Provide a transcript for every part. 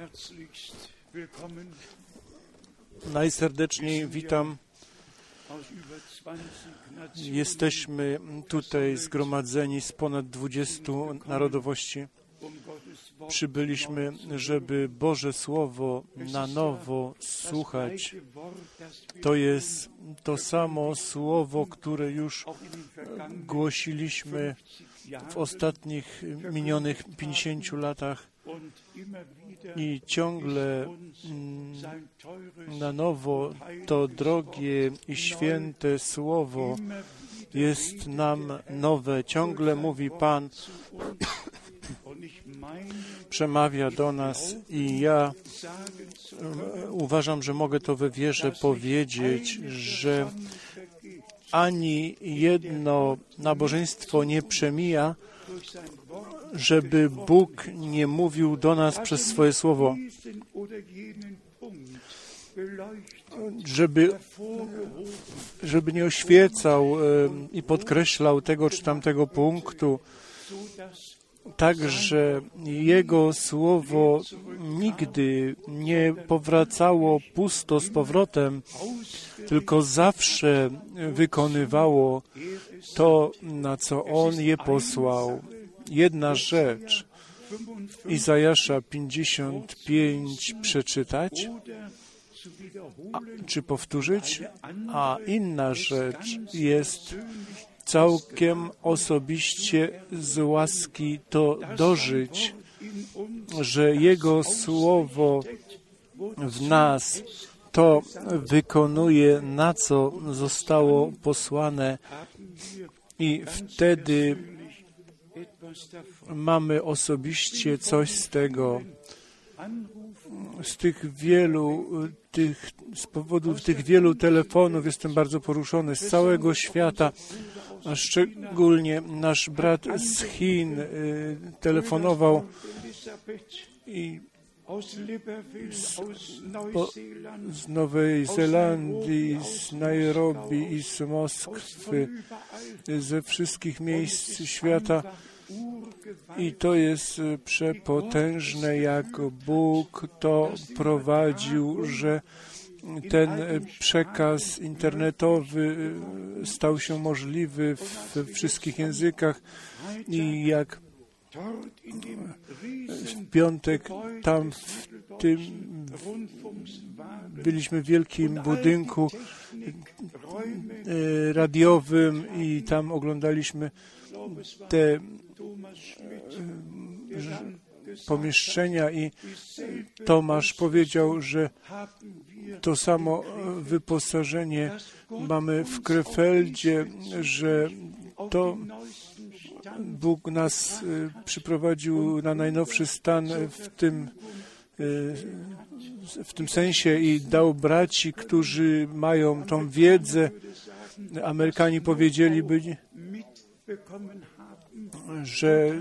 herzlichst willkommen. Najserdeczniej witam. Jesteśmy tutaj zgromadzeni z ponad 20 narodowości. Przybyliśmy, żeby Boże Słowo na nowo słuchać. To jest to samo Słowo, które już głosiliśmy w ostatnich minionych 50 latach i ciągle na nowo to drogie i święte Słowo jest nam nowe. Ciągle mówi Pan, przemawia do nas i ja uważam, że mogę to we wierze powiedzieć, że ani jedno nabożeństwo nie przemija, żeby Bóg nie mówił do nas przez swoje Słowo, żeby nie oświecał i podkreślał tego czy tamtego punktu, także Jego Słowo nigdy nie powracało pusto z powrotem, tylko zawsze wykonywało to, na co On je posłał. Jedna rzecz, Izajasza 55 przeczytać, czy powtórzyć, a inna rzecz jest całkiem osobiście z łaski to dożyć, że Jego Słowo w nas to wykonuje, na co zostało posłane i wtedy mamy osobiście coś z tego. Z powodu tych wielu telefonów jestem bardzo poruszony z całego świata, a szczególnie nasz brat z Chin telefonował i z Nowej Zelandii, z Nairobi i z Moskwy, ze wszystkich miejsc świata. I to jest przepotężne, jak Bóg to prowadził, że ten przekaz internetowy stał się możliwy we wszystkich językach i jak w piątek tam byliśmy w wielkim budynku radiowym i tam oglądaliśmy te pomieszczenia i Tomasz powiedział, że to samo wyposażenie mamy w Krefeldzie, że to Bóg nas przyprowadził na najnowszy stan w tym sensie i dał braci, którzy mają tą wiedzę. Amerykanie powiedzieliby, że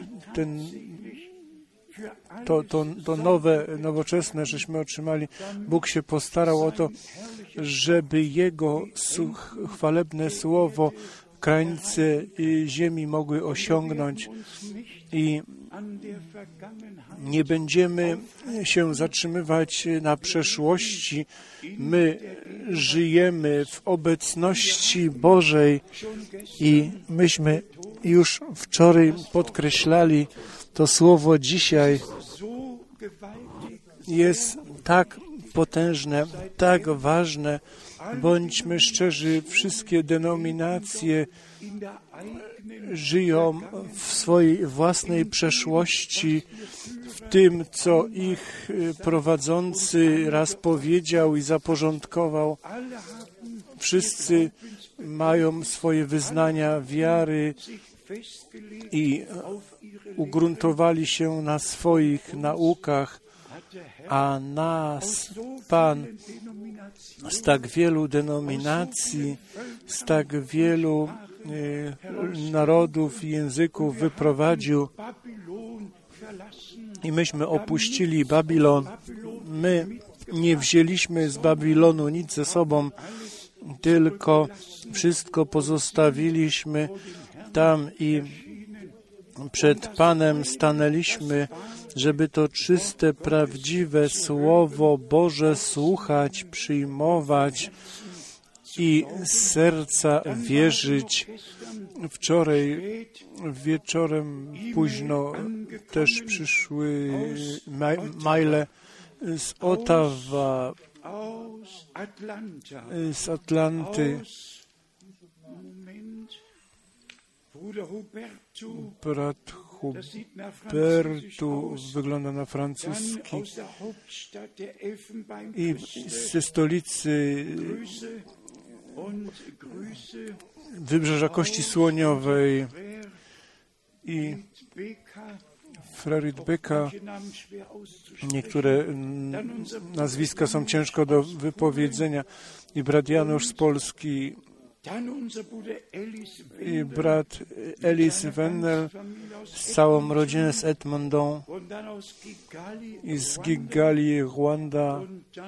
to nowoczesne, żeśmy otrzymali. Bóg się postarał o to, żeby Jego chwalebne Słowo krańce ziemi mogły osiągnąć i nie będziemy się zatrzymywać na przeszłości. My żyjemy w obecności Bożej i myśmy już wczoraj podkreślali, to słowo dzisiaj jest tak potężne, tak ważne. Bądźmy szczerzy, wszystkie denominacje żyją w swojej własnej przeszłości, w tym, co ich prowadzący raz powiedział i zaporządkował. Wszyscy mają swoje wyznania wiary i ugruntowali się na swoich naukach, a nas Pan z tak wielu denominacji, z tak wielu narodów i języków wyprowadził i myśmy opuścili Babilon. My nie wzięliśmy z Babilonu nic ze sobą, tylko wszystko pozostawiliśmy tam i przed Panem stanęliśmy żeby to czyste, prawdziwe Słowo Boże słuchać, przyjmować i z serca wierzyć. Wczoraj wieczorem późno też przyszły maile z Ottawa, z Atlanty. Brat Hubertu wygląda na francuski i ze stolicy Wybrzeża Kości Słoniowej i Freridbecka. Niektóre nazwiska są ciężko do wypowiedzenia. I brat Janusz z Polski, i brat Elis Wendel z całą rodzinę z Edmonton i z Kigali, Rwanda,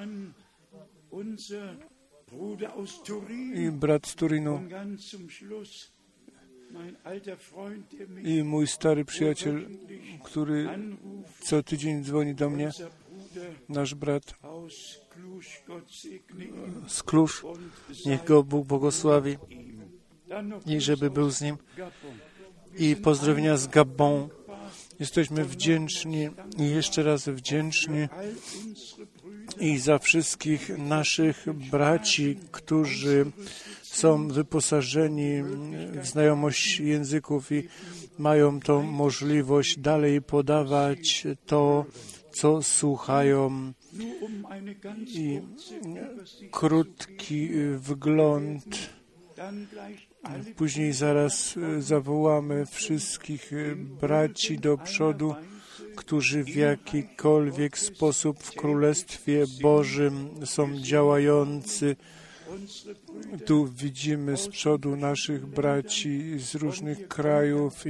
i brat z Turinu i mój stary przyjaciel, który co tydzień dzwoni do mnie, nasz brat z Kluż. Niech go Bóg błogosławi i żeby był z nim. I pozdrowienia z Gabon. Jesteśmy wdzięczni i jeszcze raz wdzięczni i za wszystkich naszych braci, którzy są wyposażeni w znajomość języków i mają tą możliwość dalej podawać to, co słuchają. I krótki wgląd. Później zaraz zawołamy wszystkich braci do przodu, którzy w jakikolwiek sposób w Królestwie Bożym są działający. Tu widzimy z przodu naszych braci z różnych krajów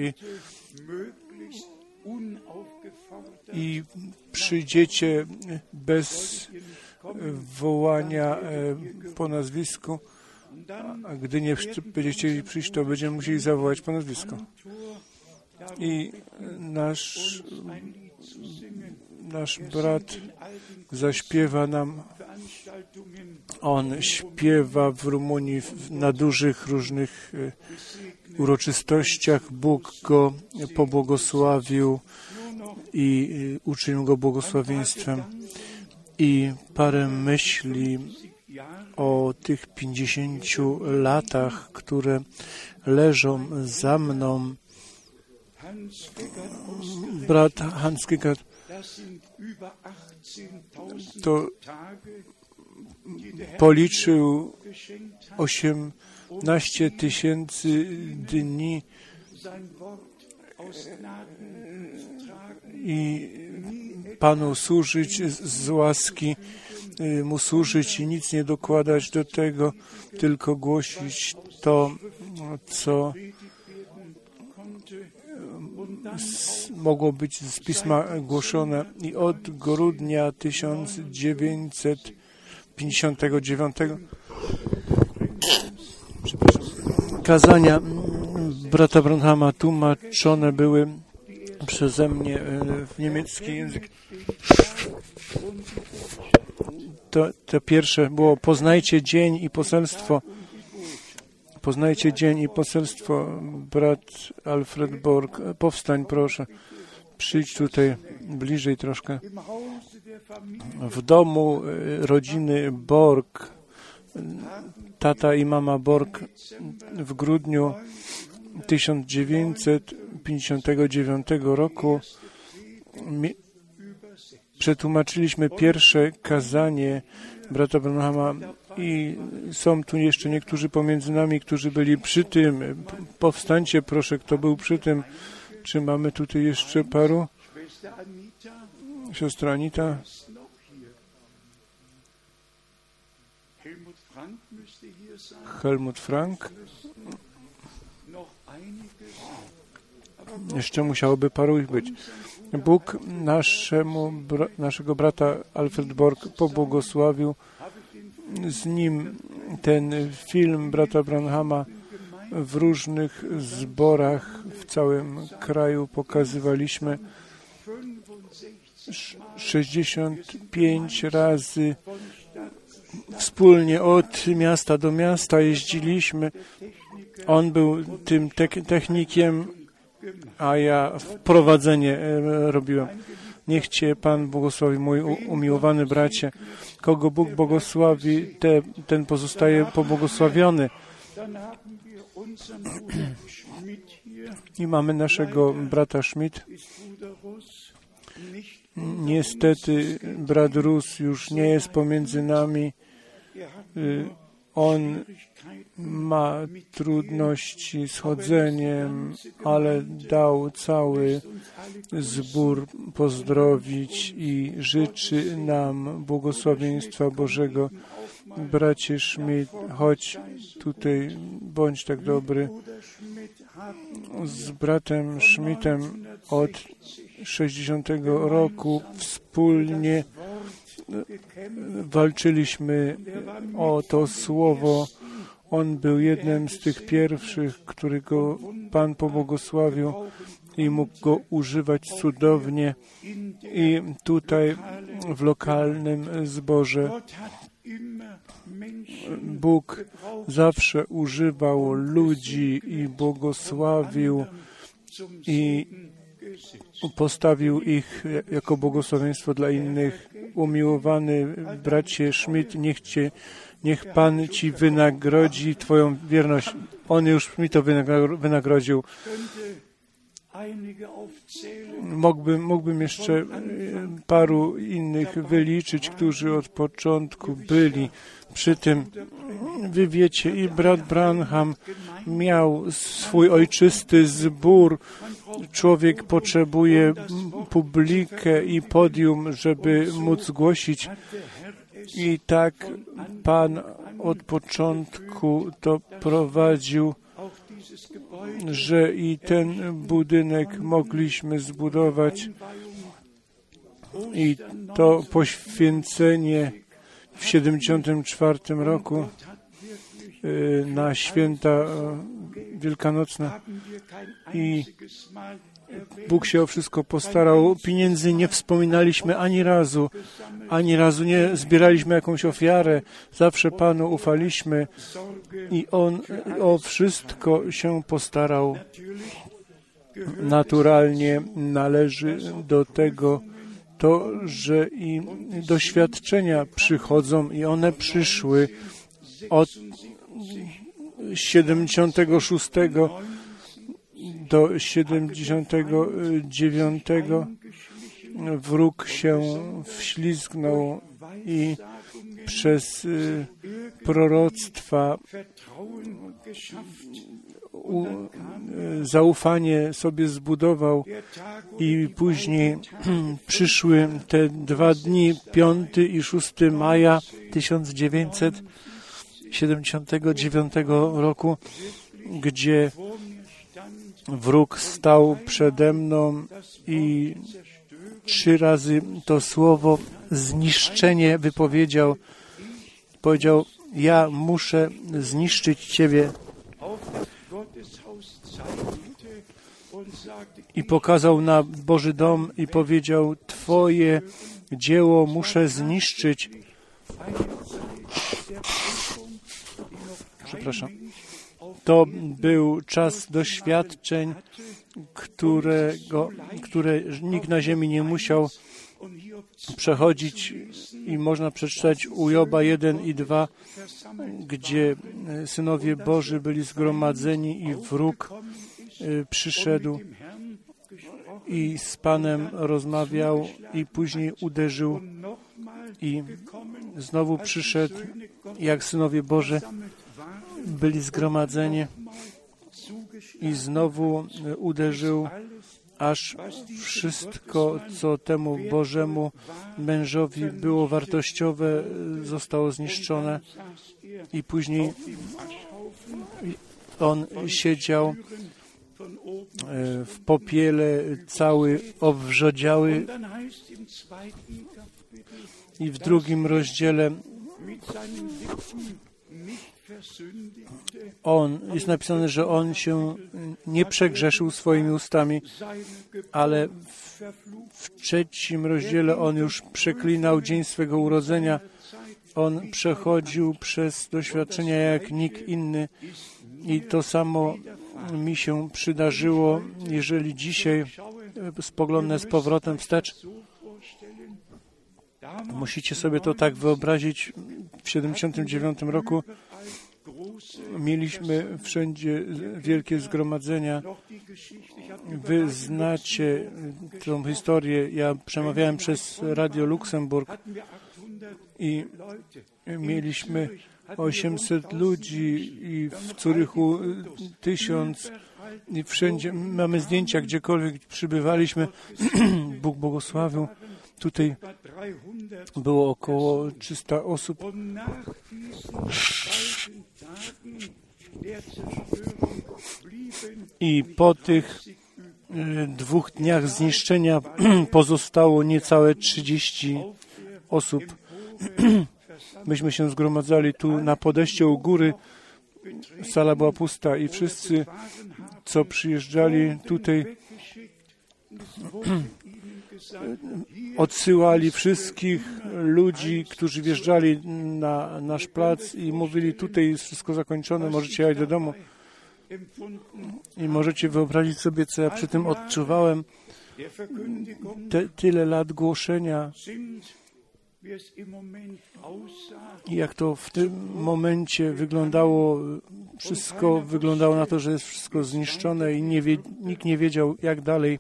i przyjdziecie bez wołania po nazwisku, a gdy nie będziecie chcieli przyjść, to będziemy musieli zawołać po nazwisku. I nasz brat zaśpiewa nam. On śpiewa w Rumunii na dużych różnych uroczystościach. Bóg go pobłogosławił i uczynił go błogosławieństwem. I parę myśli o tych 50 latach, które leżą za mną. Brat Hans Gegard to policzył 18 000 dni i Panu służyć z łaski, Mu służyć i nic nie dokładać do tego, tylko głosić to, co mogło być z Pisma głoszone. I od grudnia 1959 kazania brata Branhama tłumaczone były przeze mnie w niemiecki język. To pierwsze było: poznajcie dzień i poselstwo. Poznajcie dzień i poselstwo. Brat Alfred Borg, powstań proszę. Przyjdź tutaj bliżej troszkę. W domu rodziny Borg, tata i mama Borg, w grudniu 1959 roku przetłumaczyliśmy pierwsze kazanie brata Branhama i są tu jeszcze niektórzy pomiędzy nami, którzy byli przy tym. Powstańcie proszę, kto był przy tym. Czy mamy tutaj jeszcze paru? Siostra Anita. Helmut Frank. Jeszcze musiałoby paru ich być. Bóg naszego brata Alfred Borg pobłogosławił. Z nim ten film brata Branhama w różnych zborach w całym kraju pokazywaliśmy. 65 razy wspólnie od miasta do miasta jeździliśmy. On był tym technikiem, a ja wprowadzenie robiłem. Niech Cię Pan błogosławi, mój umiłowany bracie. Kogo Bóg błogosławi, ten pozostaje pobłogosławiony. I mamy naszego brata Schmidt. Niestety brat Rus już nie jest pomiędzy nami. On ma trudności z chodzeniem, ale dał cały zbór pozdrowić i życzy nam błogosławieństwa Bożego. Bracie Schmidt, chodź tutaj, bądź tak dobry. Z bratem Schmidtem od 60 roku wspólnie walczyliśmy o to słowo. On był jednym z tych pierwszych, którego Pan pobłogosławił i mógł go używać cudownie i tutaj w lokalnym zborze. Bóg zawsze używał ludzi i błogosławił i postawił ich jako błogosławieństwo dla innych. Umiłowany bracie Schmidt, niech Pan Ci wynagrodzi Twoją wierność. On już mi to wynagrodził. Mógłbym jeszcze paru innych wyliczyć, którzy od początku byli przy tym. Wy wiecie, i brat Branham miał swój ojczysty zbór. Człowiek potrzebuje publikę i podium, żeby móc głosić. I tak Pan od początku to prowadził, że i ten budynek mogliśmy zbudować. I to poświęcenie w 74 roku na święta wielkanocne. I Bóg się o wszystko postarał. Pieniędzy nie wspominaliśmy ani razu nie zbieraliśmy jakąś ofiarę. Zawsze Panu ufaliśmy i On o wszystko się postarał. Naturalnie należy do tego to, że i doświadczenia przychodzą i one przyszły od 76 do 79 wróg się wślizgnął i przez proroctwa zaufanie sobie zbudował i później przyszły te 2 dni, 5 i 6 maja 1979 roku, gdzie wróg stał przede mną i 3 razy to słowo zniszczenie wypowiedział. Powiedział, ja muszę zniszczyć Ciebie. I pokazał na Boży dom i powiedział, Twoje dzieło muszę zniszczyć. Przepraszam. To był czas doświadczeń, które nikt na ziemi nie musiał przechodzić i można przeczytać u Joba 1 i 2, gdzie synowie Boży byli zgromadzeni i wróg przyszedł i z Panem rozmawiał i później uderzył i znowu przyszedł, jak synowie Boży byli zgromadzeni i znowu uderzył, aż wszystko, co temu Bożemu mężowi było wartościowe, zostało zniszczone i później on siedział w popiele, cały owrzodziały i w 2 rozdziale jest napisane, że on się nie przegrzeszył swoimi ustami, ale w 3 rozdziale on już przeklinał dzień swego urodzenia. On przechodził przez doświadczenia jak nikt inny i to samo mi się przydarzyło, jeżeli dzisiaj spoglądnę z powrotem wstecz. Musicie sobie to tak wyobrazić. W 79 roku mieliśmy wszędzie wielkie zgromadzenia. Wy znacie tą historię. Ja przemawiałem przez Radio Luksemburg i mieliśmy 800 ludzi i w Zurychu 1000 i wszędzie mamy zdjęcia, gdziekolwiek przybywaliśmy. Bóg błogosławił. Tutaj było około 300 osób. I po tych 2 dniach zniszczenia pozostało niecałe 30 osób. Myśmy się zgromadzali tu na podejście u góry. Sala była pusta i wszyscy, co przyjeżdżali tutaj, odsyłali wszystkich ludzi, którzy wjeżdżali na nasz plac i mówili, tutaj jest wszystko zakończone, możecie jechać do domu. I możecie wyobrazić sobie, co ja przy tym odczuwałem. Tyle lat głoszenia. I jak to w tym momencie wyglądało, wszystko wyglądało na to, że jest wszystko zniszczone i nikt nie wiedział, jak dalej.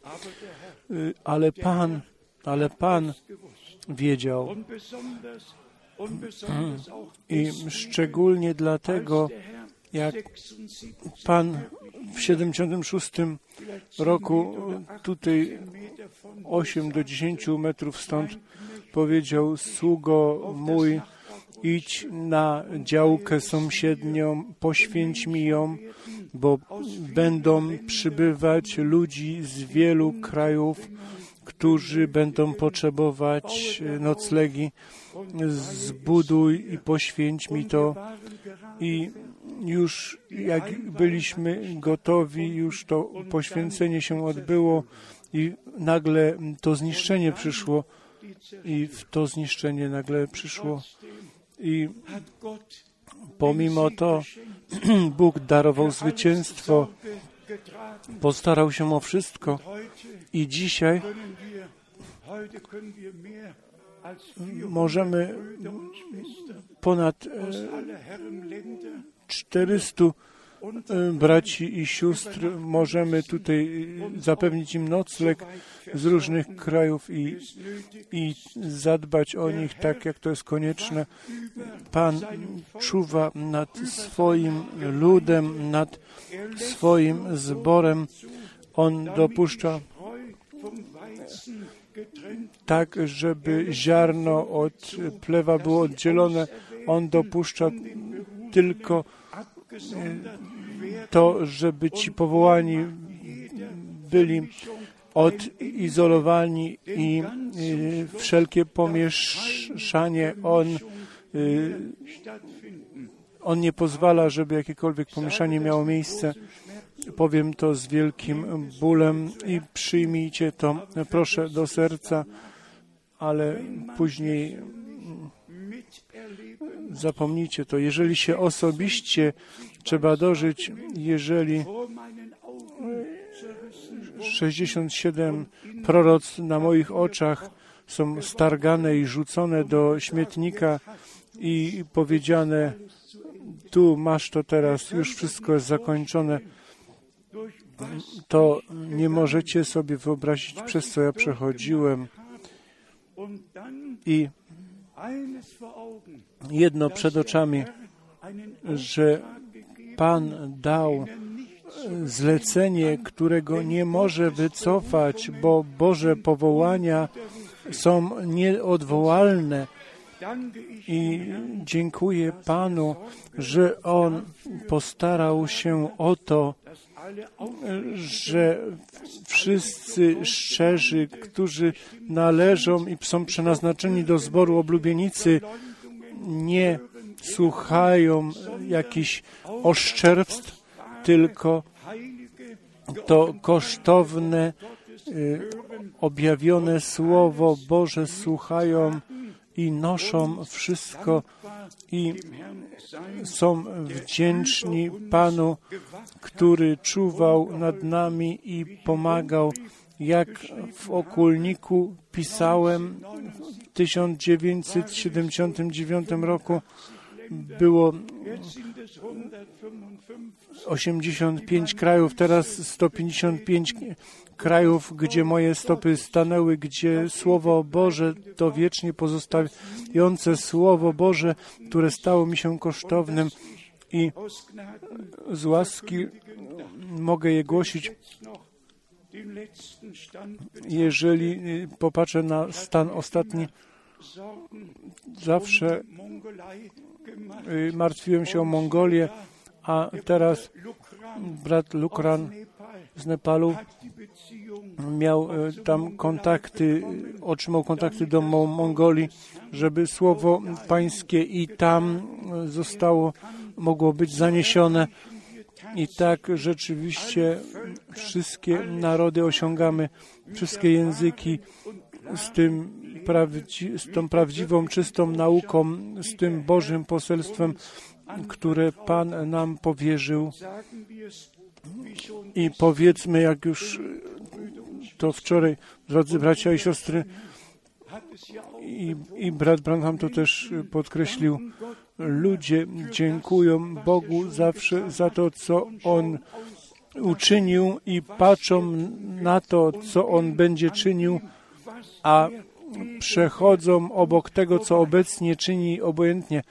Ale Pan wiedział. I szczególnie dlatego, jak Pan w 76 roku, tutaj 8 do 10 metrów stąd, powiedział: sługo mój, idź na działkę sąsiednią, poświęć mi ją, bo będą przybywać ludzi z wielu krajów, którzy będą potrzebować noclegi. Zbuduj i poświęć mi to. I już jak byliśmy gotowi, już to poświęcenie się odbyło i nagle to zniszczenie przyszło. I w to zniszczenie nagle przyszło. I pomimo to Bóg darował zwycięstwo, postarał się o wszystko. I dzisiaj możemy ponad 400 braci i sióstr, możemy tutaj zapewnić im nocleg z różnych krajów i zadbać o nich tak, jak to jest konieczne. Pan czuwa nad swoim ludem, nad swoim zborem. On dopuszcza tak, żeby ziarno od plewa było oddzielone. On dopuszcza tylko to, żeby ci powołani byli odizolowani i wszelkie pomieszanie on nie pozwala, żeby jakiekolwiek pomieszanie miało miejsce. Powiem to z wielkim bólem i przyjmijcie to, proszę, do serca, ale później zapomnijcie to. Jeżeli się osobiście trzeba dożyć, jeżeli 67 proroc na moich oczach są stargane i rzucone do śmietnika i powiedziane: tu masz to teraz, już wszystko jest zakończone, to nie możecie sobie wyobrazić, przez co ja przechodziłem. I jedno przed oczami, że Pan dał zlecenie, którego nie może wycofać, bo Boże powołania są nieodwołalne. I dziękuję Panu, że On postarał się o to, że wszyscy szczerzy, którzy należą i są przeznaczeni do zboru oblubienicy, nie słuchają jakichś oszczerstw, tylko to kosztowne, objawione Słowo Boże słuchają i noszą wszystko i są wdzięczni Panu, który czuwał nad nami i pomagał. Jak w Okulniku pisałem w 1979 roku, było 85 krajów, teraz 155 krajów, gdzie moje stopy stanęły, gdzie Słowo Boże, to wiecznie pozostające Słowo Boże, które stało mi się kosztownym i z łaski mogę je głosić. Jeżeli popatrzę na stan ostatni, zawsze martwiłem się o Mongolię, a teraz brat Lukran z Nepalu miał tam kontakty, otrzymał kontakty do Mongolii, żeby Słowo Pańskie i tam mogło być zaniesione. I tak rzeczywiście wszystkie narody osiągamy, wszystkie języki z tą prawdziwą, czystą nauką, z tym Bożym poselstwem, które Pan nam powierzył. I powiedzmy, jak już to wczoraj, drodzy bracia i siostry, i brat Branham to też podkreślił, ludzie dziękują Bogu zawsze za to, co On uczynił i patrzą na to, co On będzie czynił, a przechodzą obok tego, co obecnie czyni, obojętnie.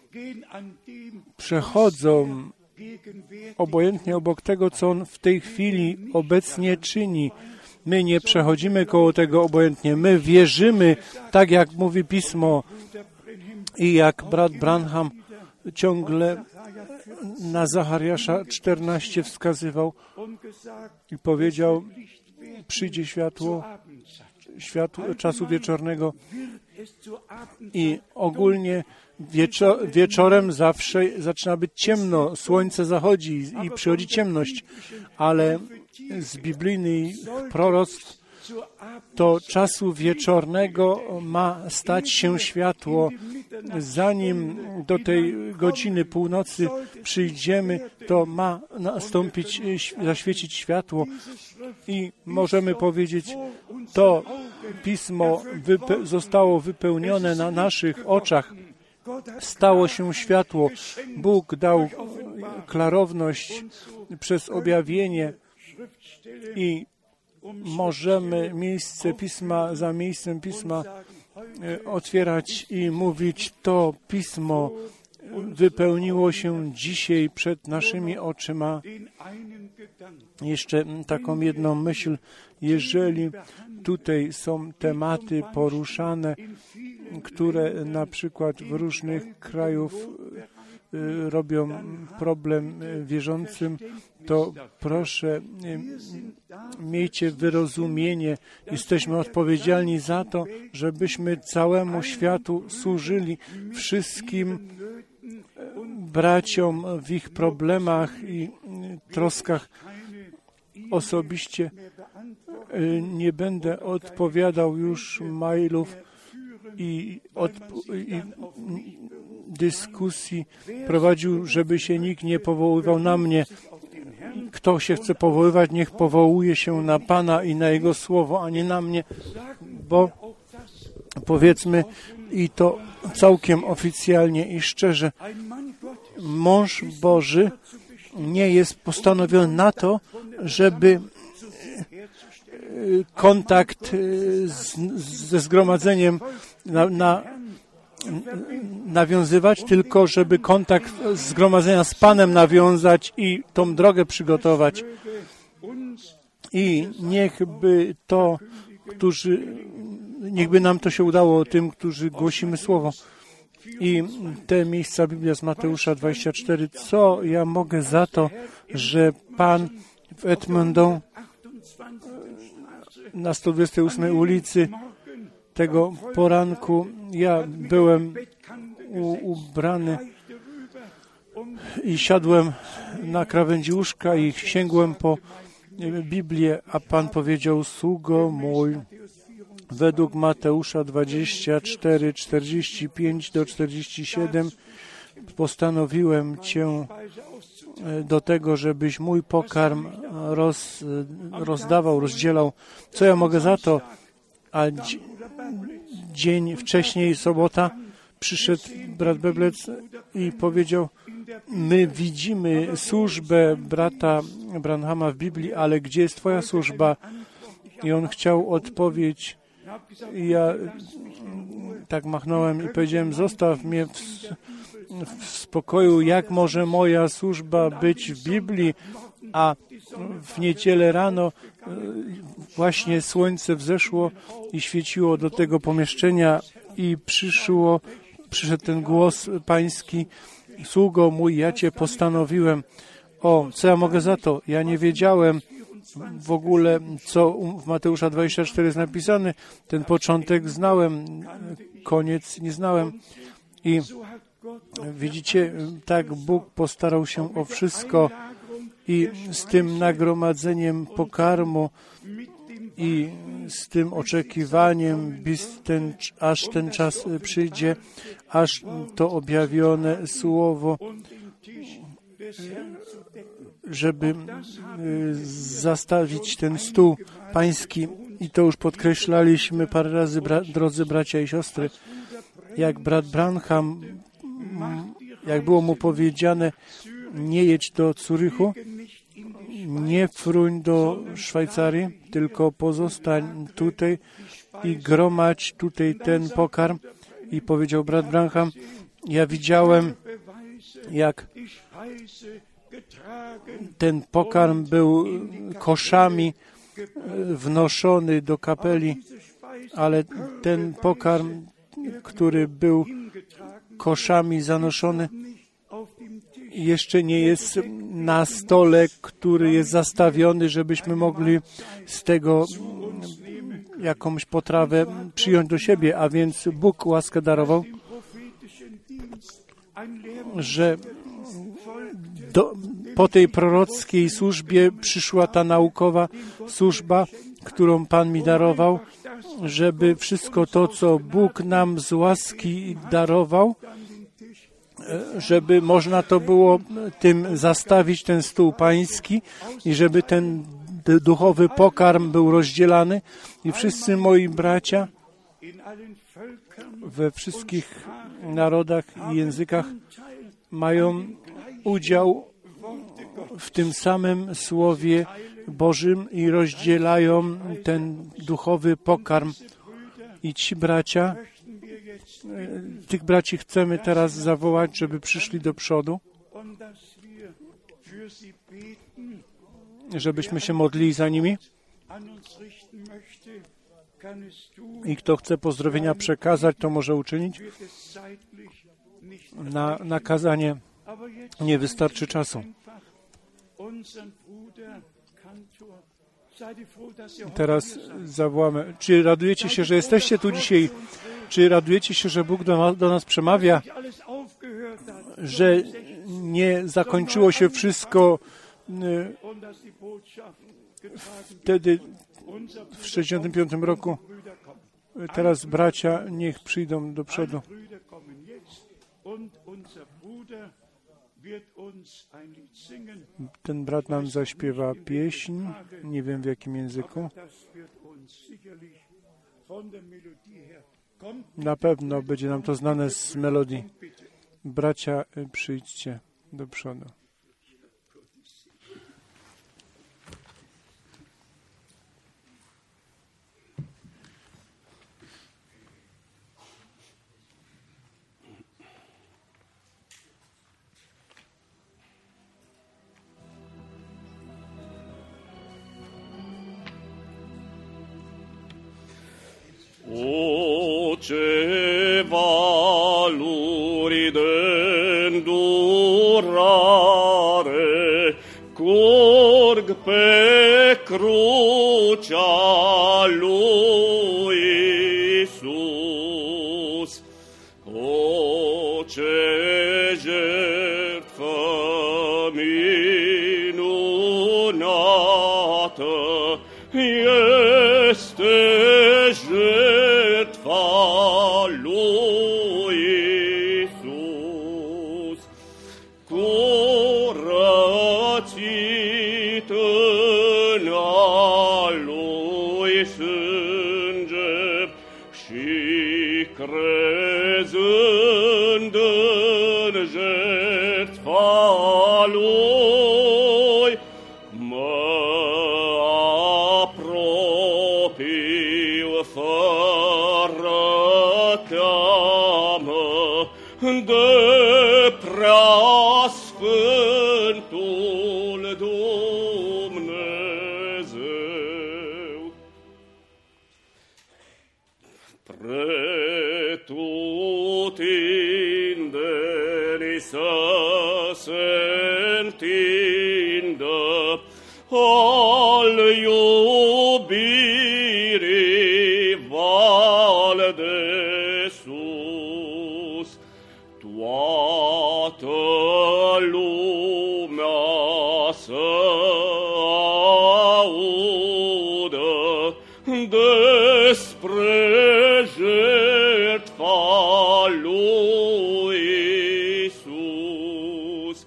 Przechodzą obojętnie obok tego, co On w tej chwili obecnie czyni. My nie przechodzimy koło tego obojętnie. My wierzymy, tak jak mówi Pismo i jak brat Branham ciągle na Zachariasza 14 wskazywał i powiedział, przyjdzie światło czasu wieczornego i ogólnie wieczorem zawsze zaczyna być ciemno, słońce zachodzi i przychodzi ciemność, ale z biblijnych proroctw to czasu wieczornego ma stać się światło. Zanim do tej godziny północy przyjdziemy, to ma nastąpić, zaświecić światło i możemy powiedzieć, to Pismo zostało wypełnione na naszych oczach. Stało się światło. Bóg dał klarowność przez objawienie i możemy miejsce Pisma za miejscem Pisma otwierać i mówić, to Pismo wypełniło się dzisiaj przed naszymi oczyma. Jeszcze taką jedną myśl, jeżeli tutaj są tematy poruszane, które na przykład w różnych krajach robią problem wierzącym, to proszę, miejcie wyrozumienie. Jesteśmy odpowiedzialni za to, żebyśmy całemu światu służyli, wszystkim braciom w ich problemach i troskach. Osobiście nie będę odpowiadał już mailów i dyskusji prowadził, żeby się nikt nie powoływał na mnie. Kto się chce powoływać, niech powołuje się na Pana i na Jego Słowo, a nie na mnie, bo powiedzmy i to całkiem oficjalnie i szczerze, mąż Boży nie jest postanowiony na to, żeby kontakt ze zgromadzeniem nawiązywać, tylko żeby kontakt zgromadzenia z Panem nawiązać i tą drogę przygotować. I niechby nam to się udało, tym, którzy głosimy Słowo. I te miejsca Biblia z Mateusza 24. Co ja mogę za to, że Pan w Edmonton na 128 ulicy tego poranku ja byłem ubrany i siadłem na krawędzi łóżka i sięgłem po Biblię, a Pan powiedział: sługo mój, według Mateusza 24, 45 do 47 postanowiłem Cię do tego, żebyś mój pokarm rozdawał, rozdzielał. Co ja mogę za to? A dzień wcześniej, sobota, przyszedł brat Beblec i powiedział: my widzimy służbę brata Branhama w Biblii, ale gdzie jest Twoja służba? I on chciał odpowiedź. I ja tak machnąłem i powiedziałem: zostaw mnie w spokoju, jak może moja służba być w Biblii, a w niedzielę rano właśnie słońce wzeszło i świeciło do tego pomieszczenia i przyszedł ten głos pański: sługo mój, ja Cię postanowiłem. O, co ja mogę za to? Ja nie wiedziałem w ogóle, co w Mateusza 24 jest napisane. Ten początek znałem, koniec nie znałem. I widzicie, tak Bóg postarał się o wszystko i z tym nagromadzeniem pokarmu i z tym oczekiwaniem, aż ten czas przyjdzie, aż to objawione słowo, żeby zastawić ten stół pański. I to już podkreślaliśmy parę razy, drodzy bracia i siostry, jak brat Branham, jak było mu powiedziane: nie jedź do Zurychu, nie fruń do Szwajcarii, tylko pozostań tutaj i gromadź tutaj ten pokarm. I powiedział brat Branham: ja widziałem, jak ten pokarm był koszami wnoszony do kapeli, ale ten pokarm, który był koszami zanoszony, jeszcze nie jest na stole, który jest zastawiony, żebyśmy mogli z tego jakąś potrawę przyjąć do siebie. A więc Bóg łaskę darował, że po tej prorockiej służbie przyszła ta naukowa służba, którą Pan mi darował, żeby wszystko to, co Bóg nam z łaski darował, żeby można to było tym zastawić ten stół pański i żeby ten duchowy pokarm był rozdzielany i wszyscy moi bracia we wszystkich narodach i językach mają udział w tym samym Słowie Bożym i rozdzielają ten duchowy pokarm. I ci bracia, tych braci chcemy teraz zawołać, żeby przyszli do przodu, żebyśmy się modlili za nimi. I kto chce pozdrowienia przekazać, to może uczynić. Na kazanie nie wystarczy czasu. Teraz zawołamy. Czy radujecie się, że jesteście tu dzisiaj? Czy radujecie się, że Bóg do nas przemawia? Że nie zakończyło się wszystko wtedy w 65 roku? Teraz bracia niech przyjdą do przodu. Ten brat nam zaśpiewa pieśń, nie wiem w jakim języku. Na pewno będzie nam to znane z melodii. Bracia, przyjdźcie do przodu. O, ce valuri d'îndurare curg pe crucea lui Iisus. O, ce jertfă jertfă minunată este jertfa lui Iisus, curățit în a lui sânge și crezând în jertfa lui, mă apropiu fără teamă de preasfântul Dumnezeu. Pretutindeni să se întindă al iubirii val de sus, toată lumea să audă despre jertfa lui Iisus,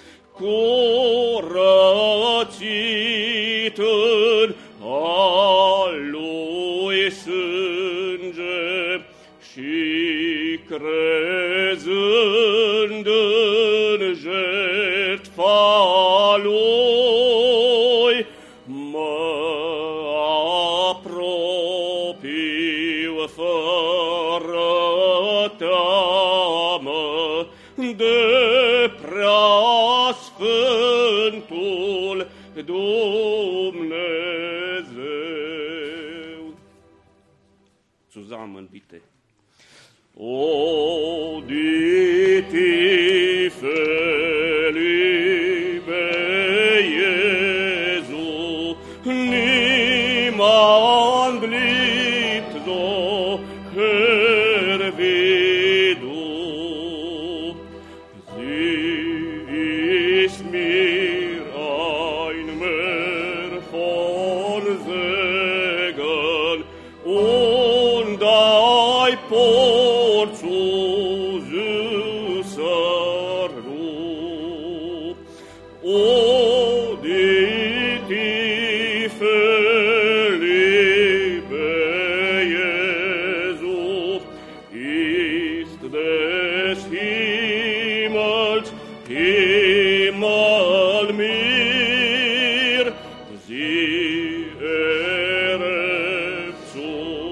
curățit în a lui sânge și crezând în jertfa lui, mă apropiu fără teamă de preasfântul Dumnezeu. Zusammen bitte. O die Tiefe, liebe Jesu, niemand liebt so Herr wie du. Sie ist mir ein Meer von Segen und ein Port zu süßer Ruhe. O die Tiefe, liebe Jesu, ist des Himmels Himmel mir, sie erhebt zu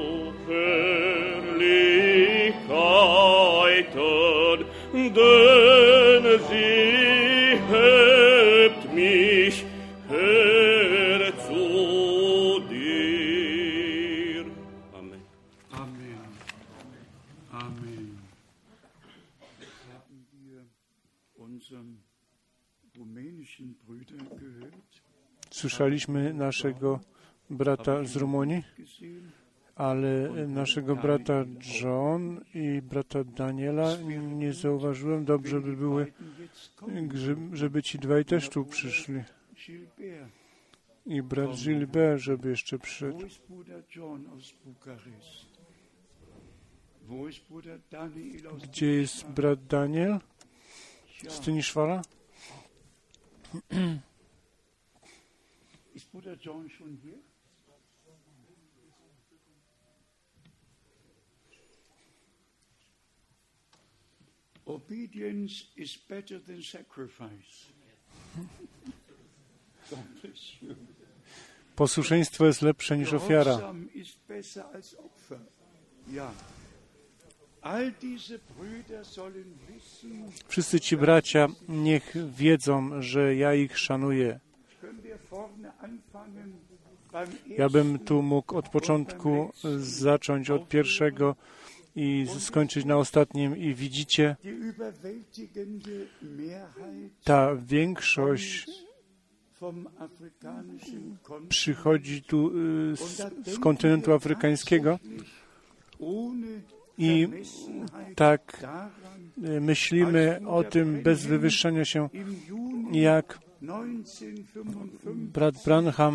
Herrlichkeiten, denn sie hebt mich her zu dir. Amen. Amen. Amen. Haben wir unseren rumänischen Brüder gehört? Słyszeliśmy naszego brata z Rumunii, Gesehen? ale naszego brata John i brata Daniela nie zauważyłem. Dobrze by było, żeby ci dwaj też tu przyszli. Gilbert. I brat Gilbert, żeby jeszcze Wo przyszedł. ist Bruder John aus Bukarest? Wo ist Bruder Daniel aus Gdzie jest brat Daniel z Tyniszwala? Ist Bruder John schon hier? Obedience is better than sacrifice. God bless you. Posłuszeństwo jest lepsze niż ofiara. Gehorsam ist besser als Opfer. Ja. All diese Brüder sollen wissen, Wszyscy ci bracia niech wiedzą, że ja ich szanuję. können wir vorne anfangen beim Ja bym ersten tu mógł od początku zacząć od pierwszego i skończyć na ostatnim. I widzicie, die überwältigende Mehrheit ta większość vom afrikanischen Kontinent przychodzi tu z kontynentu afrykańskiego ohne i Vermessenheit tak daran, myślimy o tym bez wywyższania się, jak brat Branham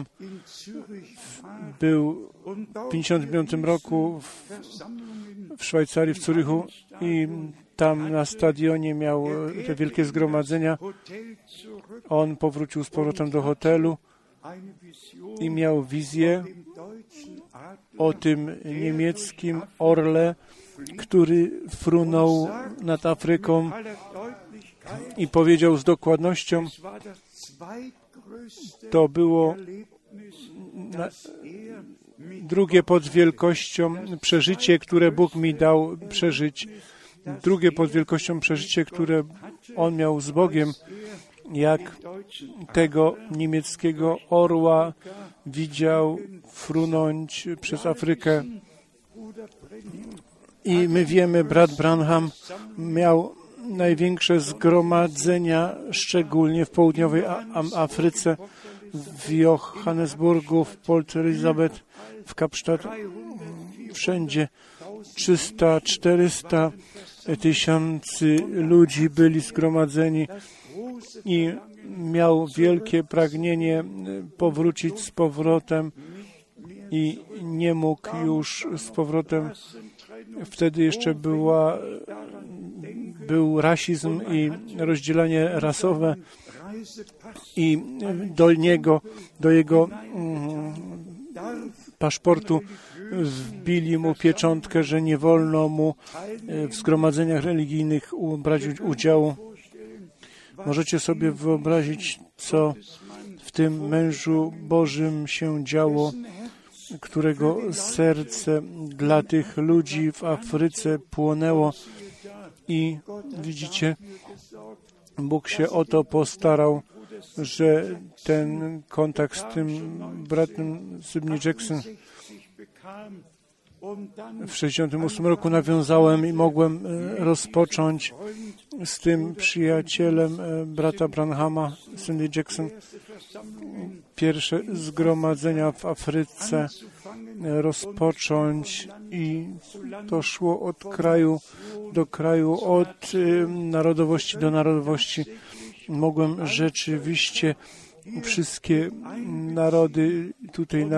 był w 1955 roku w Szwajcarii, w Zurychu i tam na stadionie miał te wielkie zgromadzenia. On powrócił z powrotem do hotelu i miał wizję o tym niemieckim orle, który frunął nad Afryką i powiedział z dokładnością, to było drugie pod wielkością przeżycie, które Bóg mi dał przeżyć. Drugie pod wielkością przeżycie, które on miał z Bogiem, jak tego niemieckiego orła widział frunąć przez Afrykę. I my wiemy, brat Branham miał największe zgromadzenia, szczególnie w południowej Afryce, w Johannesburgu, w Port Elizabeth, w Kapstadt, wszędzie 300-400 tysięcy ludzi byli zgromadzeni i miał wielkie pragnienie powrócić z powrotem i nie mógł już z powrotem. Wtedy jeszcze był rasizm i rozdzielenie rasowe i do jego paszportu wbili mu pieczątkę, że nie wolno mu w zgromadzeniach religijnych brać udziału. Możecie sobie wyobrazić, co w tym mężu Bożym się działo, którego serce dla tych ludzi w Afryce płonęło. I widzicie, Bóg się o to postarał, że ten kontakt z tym bratem Sidney Jackson w 1968 roku nawiązałem i mogłem rozpocząć z tym przyjacielem brata Branhama, Sidney Jackson, pierwsze zgromadzenia w Afryce rozpocząć i to szło od kraju do kraju, od narodowości do narodowości. Mogłem rzeczywiście wszystkie narody tutaj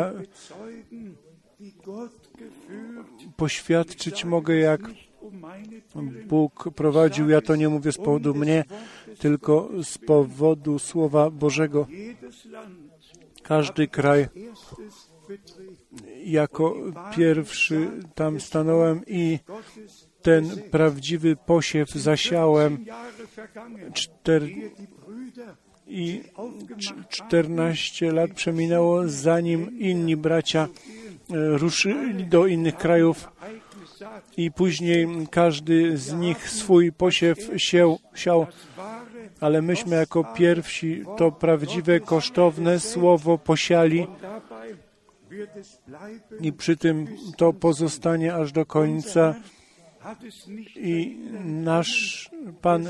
poświadczyć mogę, jak Bóg prowadził. Ja to nie mówię z powodu mnie, tylko z powodu Słowa Bożego. Każdy kraj jako pierwszy tam stanąłem i ten prawdziwy posiew zasiałem. 14 lat przeminęło, zanim inni bracia ruszyli do innych krajów i później każdy z nich swój posiew siał, ale myśmy jako pierwsi to prawdziwe, kosztowne słowo posiali i przy tym to pozostanie aż do końca. I nasz Pan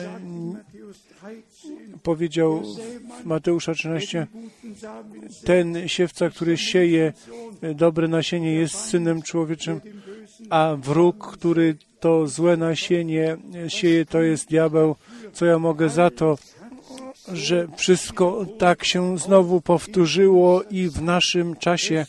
powiedział w Mateusza 13, ten siewca, który sieje dobre nasienie, jest Synem Człowieczym, a wróg, który to złe nasienie sieje, to jest diabeł. Co ja mogę za to, że wszystko tak się znowu powtórzyło i w naszym czasie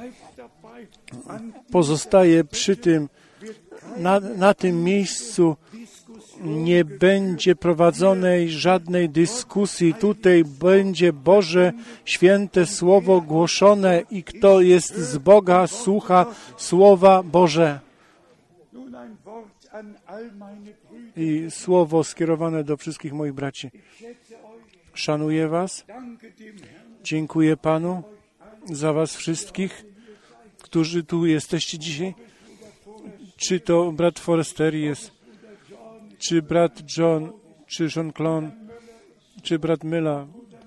pozostaje przy tym, na tym miejscu nie będzie prowadzonej żadnej dyskusji. Tutaj będzie Boże święte Słowo głoszone i kto jest z Boga, słucha Słowa Boże. I słowo skierowane do wszystkich moich braci. Szanuję was. Dziękuję Panu za was wszystkich, którzy tu jesteście dzisiaj. Czy to brat Forster jest, czy brat John, czy Jean-Claude, czy brat Myla.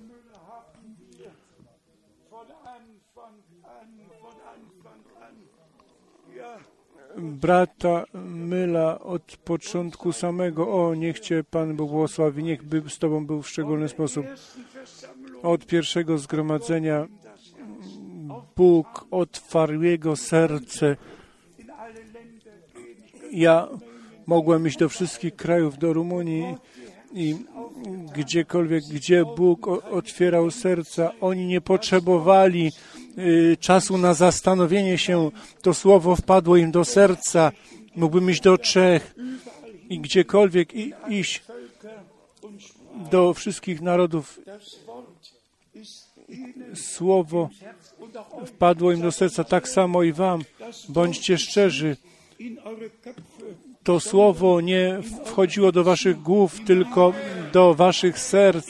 Brata Myla od początku samego, niech Cię Pan Bóg błogosławi, niech by z Tobą był w szczególny sposób. Od pierwszego zgromadzenia Bóg otwarł jego serce. Ja Mogłem iść do wszystkich krajów, do Rumunii i gdziekolwiek, gdzie Bóg otwierał serca. Oni nie potrzebowali czasu na zastanowienie się. To słowo wpadło im do serca. Mógłbym iść do Czech i gdziekolwiek iść do wszystkich narodów. Słowo wpadło im do serca, tak samo i wam. Bądźcie szczerzy. To słowo nie wchodziło do waszych głów, tylko do waszych serc,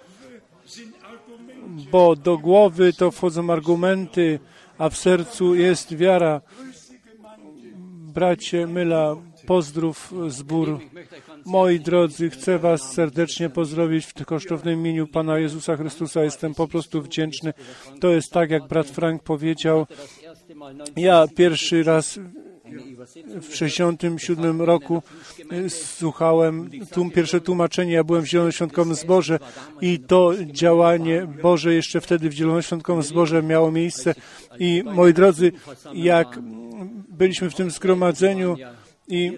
bo do głowy to wchodzą argumenty, a w sercu jest wiara. Bracie Myla, pozdrów zbór. Moi drodzy, chcę was serdecznie pozdrowić w kosztownym imieniu Pana Jezusa Chrystusa. Jestem po prostu wdzięczny. To jest tak, jak brat Frank powiedział. Ja pierwszy raz w 1967 roku słuchałem pierwsze tłumaczenie. Ja byłem w Zielonoświątkowym Zborze i to działanie Boże jeszcze wtedy w Zielonoświątkowym Zborze miało miejsce. I moi drodzy, jak byliśmy w tym zgromadzeniu i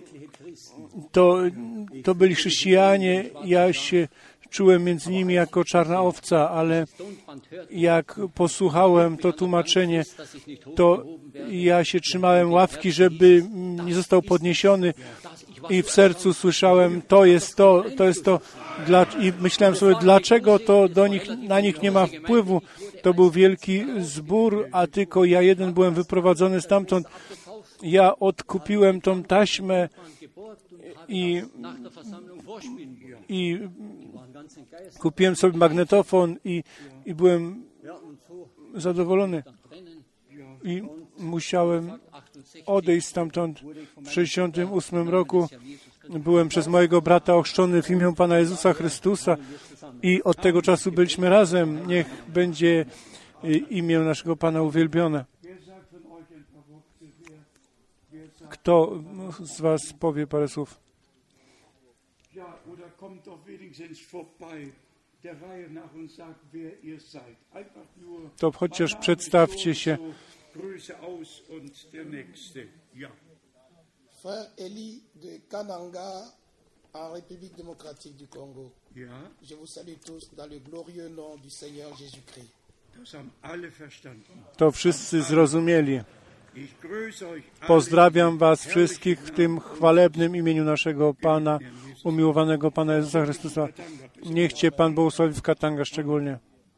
to byli chrześcijanie, ja się czułem między nimi jako czarna owca, ale jak posłuchałem to tłumaczenie, to ja się trzymałem ławki, żeby nie został podniesiony i w sercu słyszałem, to jest to i myślałem sobie, dlaczego to na nich nie ma wpływu. To był wielki zbór, a tylko ja jeden byłem wyprowadzony stamtąd. Ja odkupiłem tą taśmę i kupiłem sobie magnetofon i byłem zadowolony. I musiałem odejść stamtąd. W 1968 roku byłem przez mojego brata ochrzczony w imię Pana Jezusa Chrystusa i od tego czasu byliśmy razem. Niech będzie imię naszego Pana uwielbione. Kto z was powie parę słów? To chociaż przedstawcie się. Frère Eli de Kananga, en République démocratique du Congo. Je vous salue tous dans le glorieux nom du Seigneur Jésus-Christ. To wszyscy zrozumieli. Pozdrawiam was wszystkich w tym chwalebnym imieniu naszego Pana, umiłowanego Pana Jezusa Chrystusa. Niech Cię Pan błogosławi w Katanga szczególnie.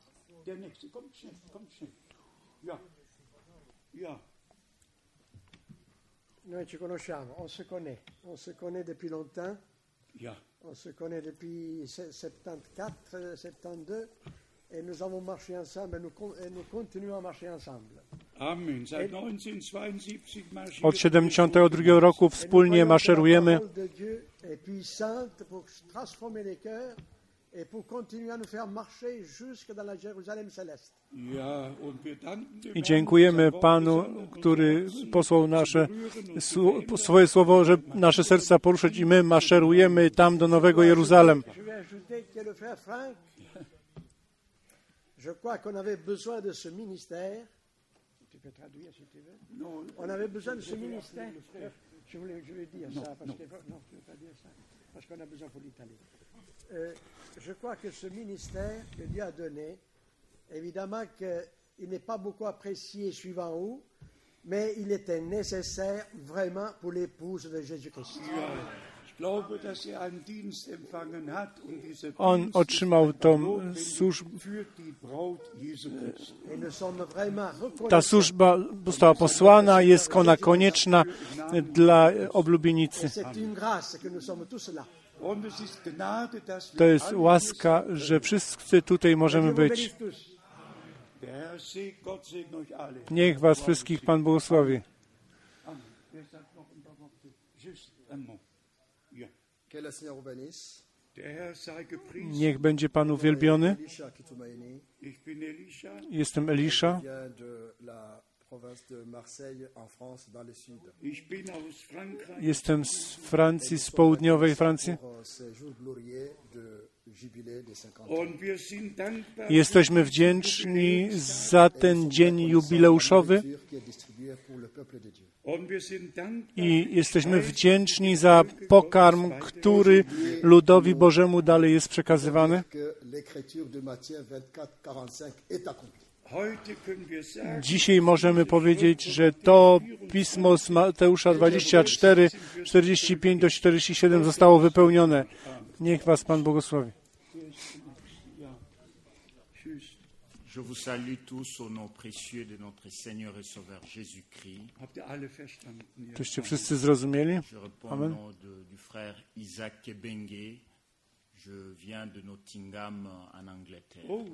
Noi ci conosciamo, on se connaît depuis longtemps, on se connaît depuis 74, 72, et nous avons marché ensemble, et nous continuons à marcher ensemble. Od 72 roku wspólnie maszerujemy. I dziękujemy Panu, który posłał swoje słowo, że nasze serca poruszyć i my maszerujemy tam do Nowego Jeruzalem. Je crois qu'on avait besoin de ce ministère. Tu peux traduire si tu veux. On avait besoin de ce ministère. Je voulais dire ça parce que non, tu ne veux pas dire ça parce qu'on a besoin pour l'Italie. Je crois que ce ministère que Dieu a donné, évidemment qu'il n'est pas beaucoup apprécié suivant où, mais il était nécessaire vraiment pour l'épouse de Jésus-Christ. On otrzymał tą służbę. Ta służba została posłana, jest ona konieczna dla oblubienicy. To jest łaska, że wszyscy tutaj możemy być. Niech was wszystkich Pan błogosławi. Niech będzie Pan uwielbiony. Jestem Elisza. Jestem z Francji, z południowej Francji. Jesteśmy wdzięczni za ten dzień jubileuszowy I jesteśmy wdzięczni za pokarm, który ludowi Bożemu dalej jest przekazywany. Dzisiaj możemy powiedzieć, że to pismo z Mateusza 24, 45 do 47 zostało wypełnione. Niech Was Pan błogosławi. Je vous salue tous au nom précieux de notre Seigneur et Sauveur Jésus-Christ. Czyście wszyscy zrozumieli? Je réponds au Amen. nom du frère Isaac Kebenge. Je viens de Nottingham en Angleterre.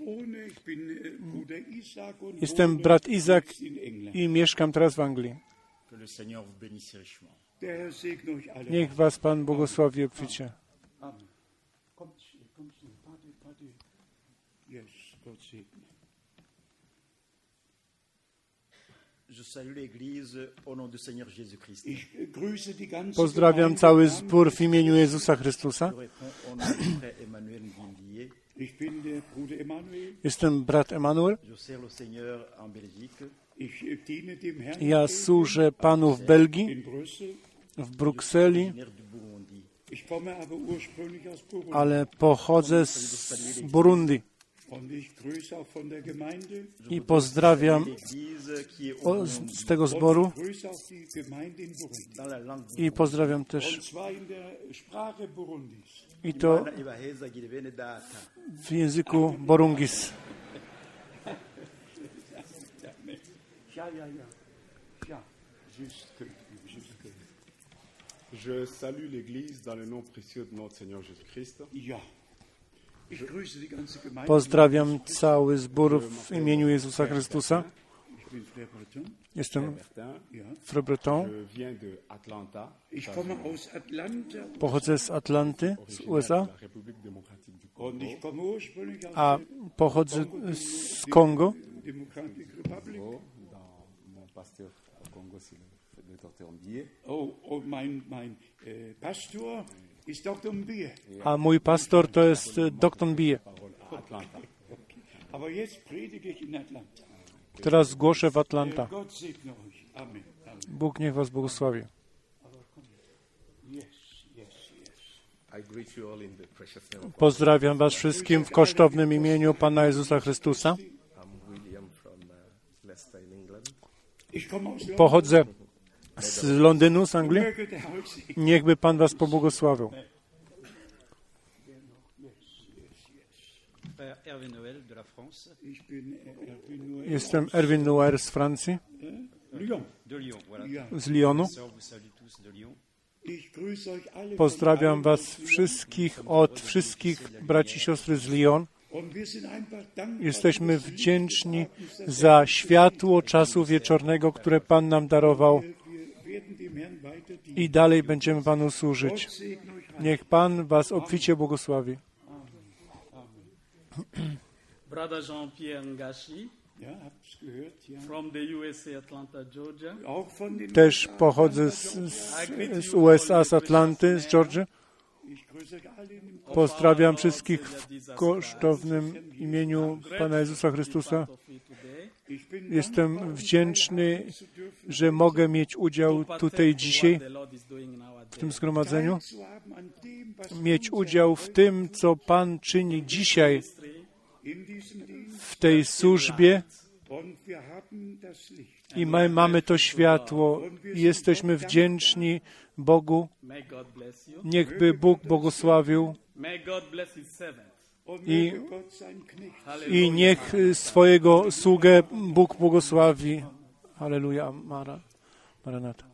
Jestem brat Izak i mieszkam teraz w Anglii. Que le Seigneur vous bénisse richement. Niech Was Pan błogosławi obficie. Je salue l'Église au nom du Seigneur Jésus-Christ. Pozdrawiam cały zbór w imieniu Jezusa Chrystusa. Je réponds au nom du frère Emmanuel Nguindier. Jestem brat Emanuel. Je sers le Seigneur en Belgique. Ja służę Panu w Belgii, w Brukseli, Originaire du Burundi. ale pochodzę z Burundi. I pozdrawiam L'Église qui est z tego zboru dans la langue i pozdrawiam też i to ibaheza gilebene data. w języku Borungis. Je salue l'Église dans le nom précieux de notre Seigneur Jésus-Christ. Pozdrawiam cały zbór w imieniu Jezusa Chrystusa. Jestem Bertin, Frère Breton. je viens de Atlanta, Pochodzę z Atlanty, z USA, la République démocratique du Congo, a pochodzę z Kongo. dans mon pasteur au Congo, c'est le docteur Mbié. Mein Pastor ist Dr. Mbier. A mój pastor to jest dr Bie. Atlanta. Aber jetzt predige ich in Atlanta. Teraz głoszę w Atlanta. Gott segne euch. Amen. Amen. Bóg niech Was błogosławi. Yes. I greet you all in the precious name of Pozdrawiam Was wszystkim w kosztownym imieniu Pana Jezusa Chrystusa. I'm William from Leicester in England. Ich komme aus London. Pochodzę z Londynu, z Anglii. Möge der Herr euch segnen. Niechby Pan Was pobłogosławił. Frère Hervé Noël de la France, Ich bin Erwin Noël Jestem Erwin Noer z Francji, Lyon. de Lyon. Voilà. Ja. z Lyonu. Sœurs vous salue tous de Lyon. Ich grüße euch alle. Pozdrawiam Was wszystkich od wszystkich braci i siostry z Lyon. Und wir sind einfach dankbar. Jesteśmy wdzięczni za światło czasu wieczornego, które Pan nam darował Wir werden dem Herrn weiter dienen. i dalej będziemy Panu służyć. Gott segne euch. Niech Pan Was obficie błogosławi. Brother Jean-Pierre Ngashi Ja, hab's gehört, ja. from the USA, Atlanta, Georgia. Auch von den Też pochodzę z USA, z Atlanty, z Georgii. Ich grüße euch alle in dem Pozdrawiam wszystkich w kosztownym imieniu Pana Jezusa Chrystusa. Ich bin Jestem wdzięczny, że mogę mieć udział tutaj dzisiaj w tym zgromadzeniu, zu haben an dem, was mieć udział w tym, co Pan czyni dzisiaj in diesem Dienst w tej służbie und wir haben das Licht. i mamy to światło i jesteśmy wdzięczni Bogu. May God bless you. Niechby Bóg błogosławił May God bless His servant. Und I- möge Gott sein Knecht i niech swojego sługę Bóg błogosławi. Halleluja, Maranata.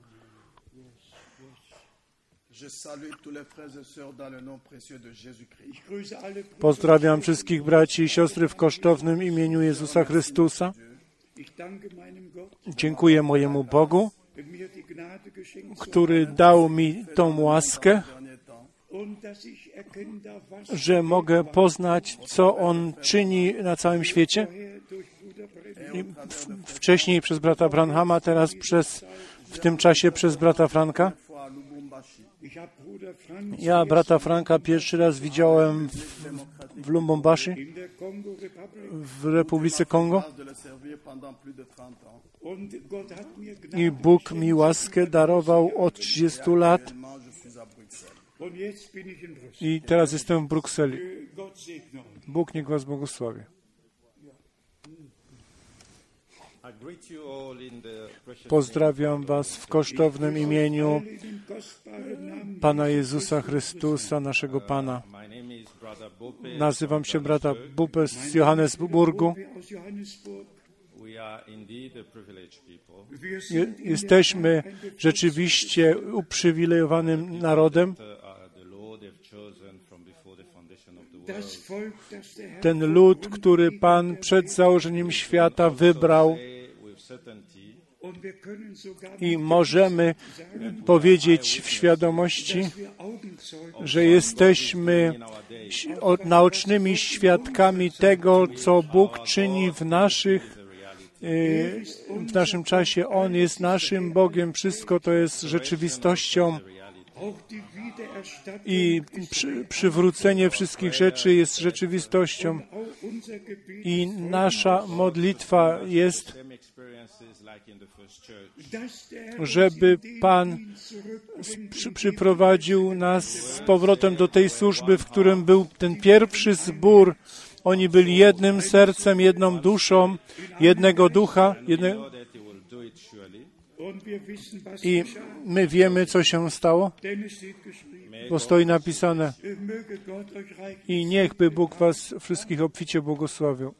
Je salue tous les frères et sœurs dans le nom précieux de Jésus-Christ. Ich grüße alle Brüder. Pozdrawiam wszystkich braci i siostry w kosztownym imieniu Jezusa Chrystusa. Ich danke meinem Gott, Dziękuję mojemu Bogu, der mir die Gnade geschenkt hat który dał mi tą łaskę, und dass ich erkennen darf, was że mogę poznać, co On czyni na całym świecie. vorher durch Bruder Brenner I wcześniej przez brata Branhama, teraz w tym czasie przez brata Franka. Ich habe Bruder Ja brata Franka pierwszy raz widziałem w Lubumbashi, w Republice Kongo. I Bóg mi łaskę darował od 30 lat. I teraz jestem w Brukseli. Bóg niech was błogosławi. Pozdrawiam was w kosztownym imieniu Pana Jezusa Chrystusa, naszego Pana. Nazywam się brata Bupe z Johannesburgu. Jesteśmy rzeczywiście uprzywilejowanym narodem. Ten lud, który Pan przed założeniem świata wybrał, i możemy powiedzieć w świadomości, że jesteśmy naocznymi świadkami tego, co Bóg czyni w naszym czasie. On jest naszym Bogiem. Wszystko to jest rzeczywistością. I przywrócenie wszystkich rzeczy jest rzeczywistością. I nasza modlitwa jest, żeby Pan przyprowadził nas z powrotem do tej służby, w którym był ten pierwszy zbór. Oni byli jednym sercem, jedną duszą, jednego ducha. I my wiemy, co się stało, bo stoi napisane. I niechby Bóg was wszystkich obficie błogosławił.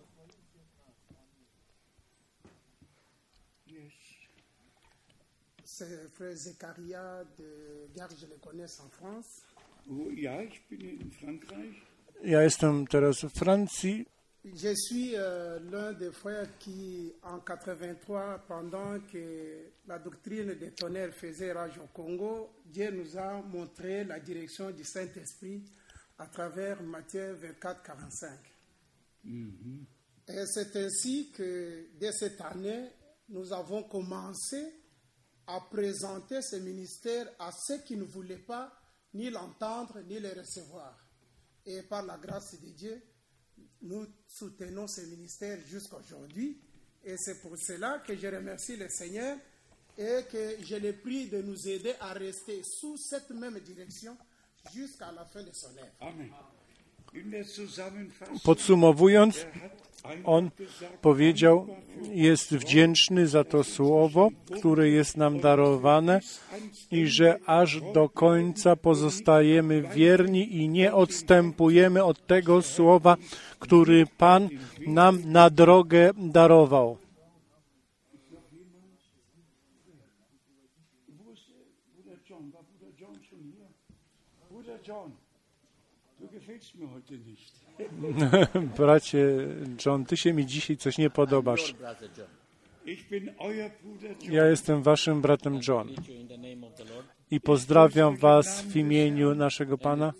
Frère Zechariah de Gare, je le connais en France. Ja, ich bin in Frankreich. Ja jestem teraz w Francji. Je suis l'un des frères qui, en 83, pendant que la doctrine des tonnerres faisait rage au Congo, Dieu nous a montré la direction du Saint-Esprit à travers Matthieu 24, 45. Et c'est ainsi que, dès cette année, nous avons commencé à présenter ce ministère à ceux qui ne voulaient pas ni l'entendre ni le recevoir. Et par la grâce de Dieu, nous soutenons ce ministère jusqu'à aujourd'hui. Et c'est pour cela que je remercie le Seigneur et que je le prie de nous aider à rester sous cette même direction jusqu'à la fin de son œuvre. Amen. Podsumowując, on powiedział, jest wdzięczny za to słowo, które jest nam darowane i że aż do końca pozostajemy wierni i nie odstępujemy od tego słowa, który Pan nam na drogę darował. Bracie John, ty się mi dzisiaj coś nie podobasz. Ja jestem waszym bratem John i pozdrawiam was w imieniu naszego Pana.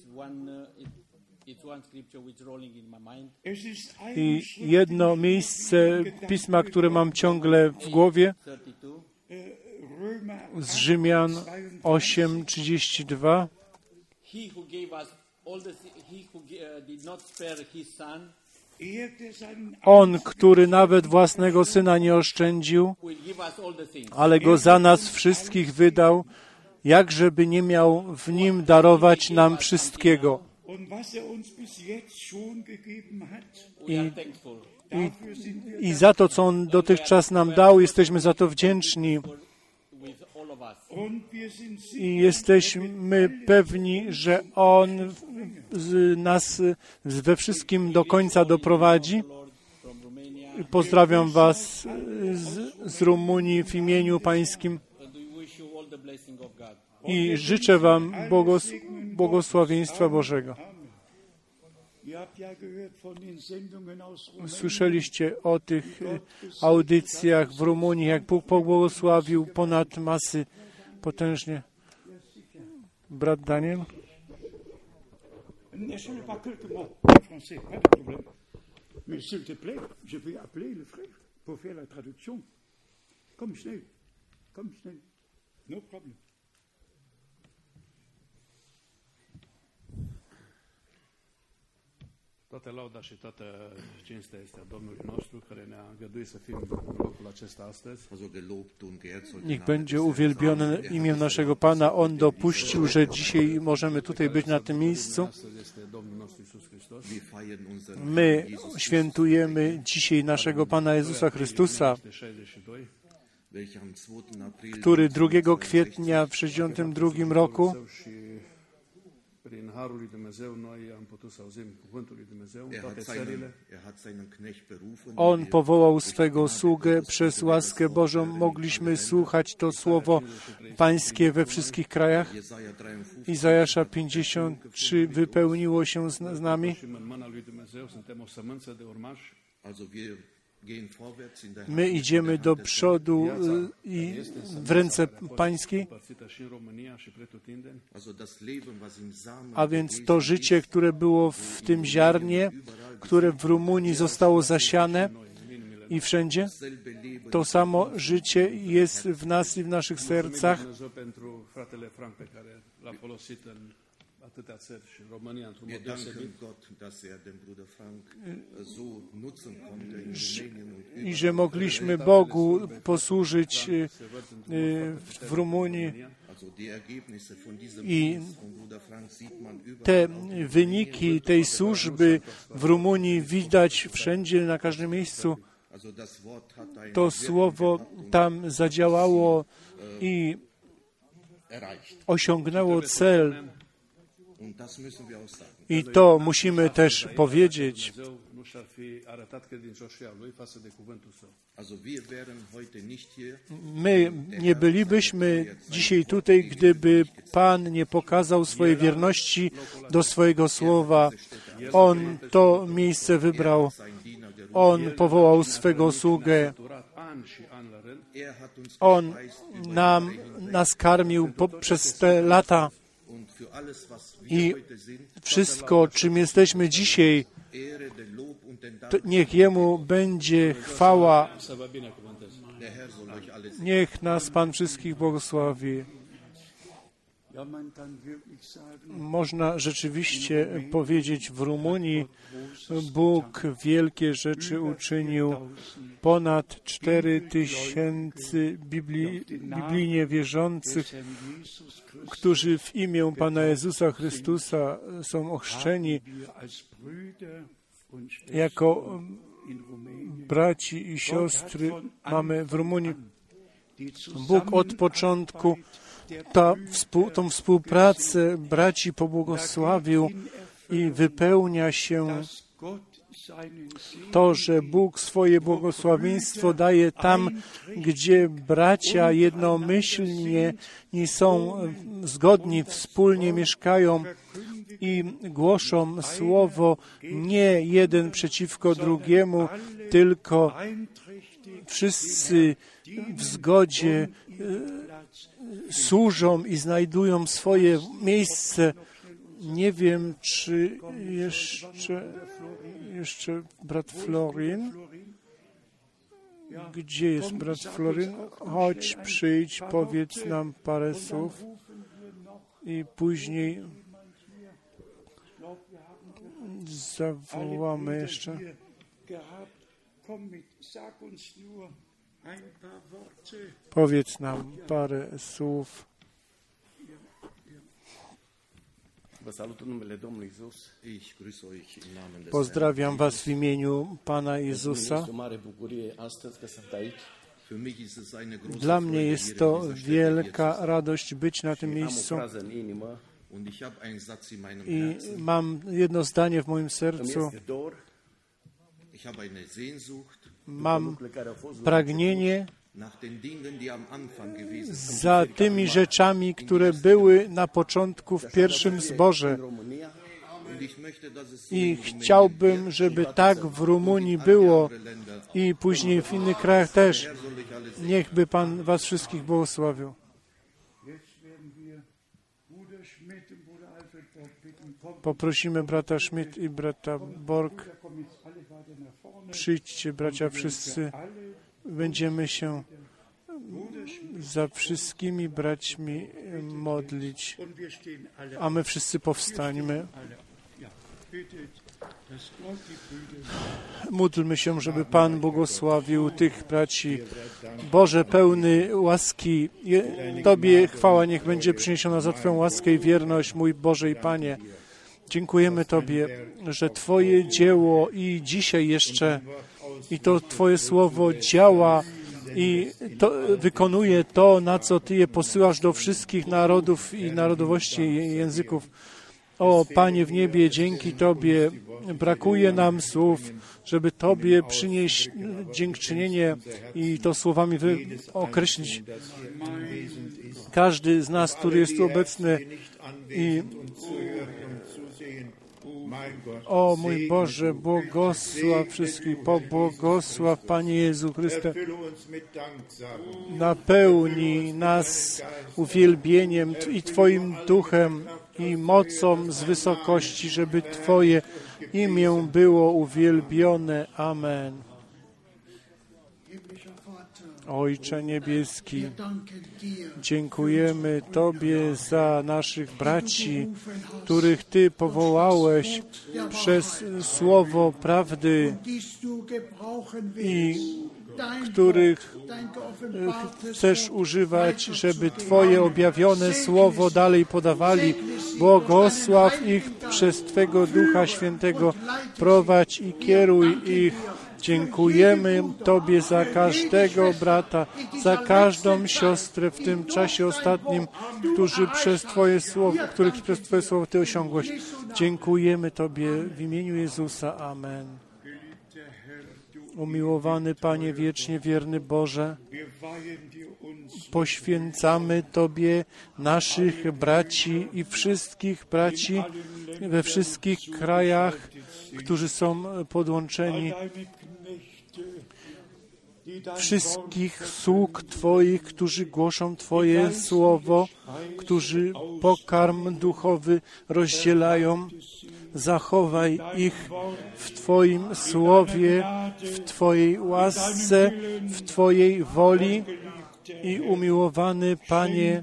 I jedno miejsce Pisma, które mam ciągle w głowie, z Rzymian 8:32. On, który nawet własnego Syna nie oszczędził, ale Go za nas wszystkich wydał, jakżeby nie miał w Nim darować nam wszystkiego. I za to, co On dotychczas nam dał, jesteśmy za to wdzięczni. I jesteśmy pewni, że On nas we wszystkim do końca doprowadzi. Pozdrawiam was z Rumunii w imieniu Pańskim i życzę wam błogosławieństwa Bożego. Słyszeliście o tych audycjach w Rumunii, jak Bóg pobłogosławił ponad masy potężnie. Brat Daniel? Mais s'il te plaît, je vais appeler le frère pour faire la traduction. Komm schnell, komm schnell. No problem. Toată lauda și toată cinstea este a Domnului nostru, care ne-a îngăduit să fim în locul acesta astăzi. Niech będzie uwielbione imię naszego Pana. On dopuścił, że dzisiaj możemy tutaj być na tym miejscu. My świętujemy dzisiaj naszego Pana Jezusa Chrystusa, który 2 kwietnia w 1962 roku prin harul lui Dumnezeu noi am putut să auzim cuvântul lui Dumnezeu în toate țările. On powołał swego sługę, przez łaskę Bożą mogliśmy słuchać to słowo Pańskie we wszystkich krajach. Izajasza 53 wypełniło się z nami. My idziemy do przodu i w ręce Pańskiej, a więc to życie, które było w tym ziarnie, które w Rumunii zostało zasiane i wszędzie, to samo życie jest w nas i w naszych sercach. Atâtea țări și România într-un mod deosebit. I że mogliśmy Bogu posłużyć w Rumunii. I te wyniki tej służby w Rumunii widać wszędzie, na każdym miejscu. To słowo tam zadziałało i osiągnęło cel. I to musimy też powiedzieć. My nie bylibyśmy dzisiaj tutaj, gdyby Pan nie pokazał swojej wierności do swojego słowa. On to miejsce wybrał. On powołał swego sługę. On nas karmił przez te lata. I wszystko, czym jesteśmy dzisiaj, niech Jemu będzie chwała. Niech nas Pan wszystkich błogosławi. Można rzeczywiście powiedzieć, w Rumunii Bóg wielkie rzeczy uczynił. Ponad 4000 biblijnie wierzących, którzy w imię Pana Jezusa Chrystusa są ochrzczeni jako braci i siostry mamy w Rumunii. Bóg od początku tą współpracę braci pobłogosławił i wypełnia się to, że Bóg swoje błogosławieństwo daje tam, gdzie bracia jednomyślnie nie są zgodni, wspólnie mieszkają i głoszą słowo nie jeden przeciwko drugiemu, tylko wszyscy w zgodzie służą i znajdują swoje miejsce. Nie wiem, czy jeszcze brat Florin. Gdzie jest brat Florin? Chodź, przyjdź, powiedz nam parę słów i później zawołamy jeszcze. Powiedz nam parę słów. Pozdrawiam Was w imieniu Pana Jezusa. Dla mnie jest to wielka radość być na tym miejscu. I mam jedno zdanie w moim sercu. Mam pragnienie za tymi rzeczami, które były na początku w pierwszym zborze. I chciałbym, żeby tak w Rumunii było i później w innych krajach też. Niechby Pan Was wszystkich błogosławił. Poprosimy brata Schmidt i brata Borg. Przyjdźcie, bracia, wszyscy. Będziemy się za wszystkimi braćmi modlić. A my wszyscy powstańmy. Módlmy się, żeby Pan błogosławił tych braci. Boże, pełny łaski, Tobie chwała niech będzie przyniesiona za Twoją łaskę i wierność, mój Boże i Panie. Dziękujemy Tobie, że Twoje dzieło i dzisiaj jeszcze, i to Twoje słowo działa i to wykonuje to, na co Ty je posyłasz do wszystkich narodów i narodowości i języków. O Panie w niebie, dzięki Tobie brakuje nam słów, żeby Tobie przynieść dziękczynienie i to słowami określić. Każdy z nas, który jest tu obecny i o mój Boże, błogosław wszystkich, pobłogosław Panie Jezu Chryste, napełnij nas uwielbieniem i Twoim duchem i mocą z wysokości, żeby Twoje imię było uwielbione. Amen. Ojcze Niebieski, dziękujemy Tobie za naszych braci, których Ty powołałeś przez słowo prawdy i których chcesz używać, żeby Twoje objawione słowo dalej podawali. Błogosław ich przez Twego Ducha Świętego, prowadź i kieruj ich. Dziękujemy Tobie za każdego brata, za każdą siostrę w tym czasie ostatnim, których przez Twoje słowo Ty osiągłeś. Dziękujemy Tobie w imieniu Jezusa. Amen. Umiłowany Panie, wiecznie wierny Boże, poświęcamy Tobie naszych braci i wszystkich braci we wszystkich krajach, którzy są podłączeni, wszystkich sług Twoich, którzy głoszą Twoje słowo, którzy pokarm duchowy rozdzielają. Zachowaj ich w Twoim słowie, w Twojej łasce, w Twojej woli i umiłowany Panie,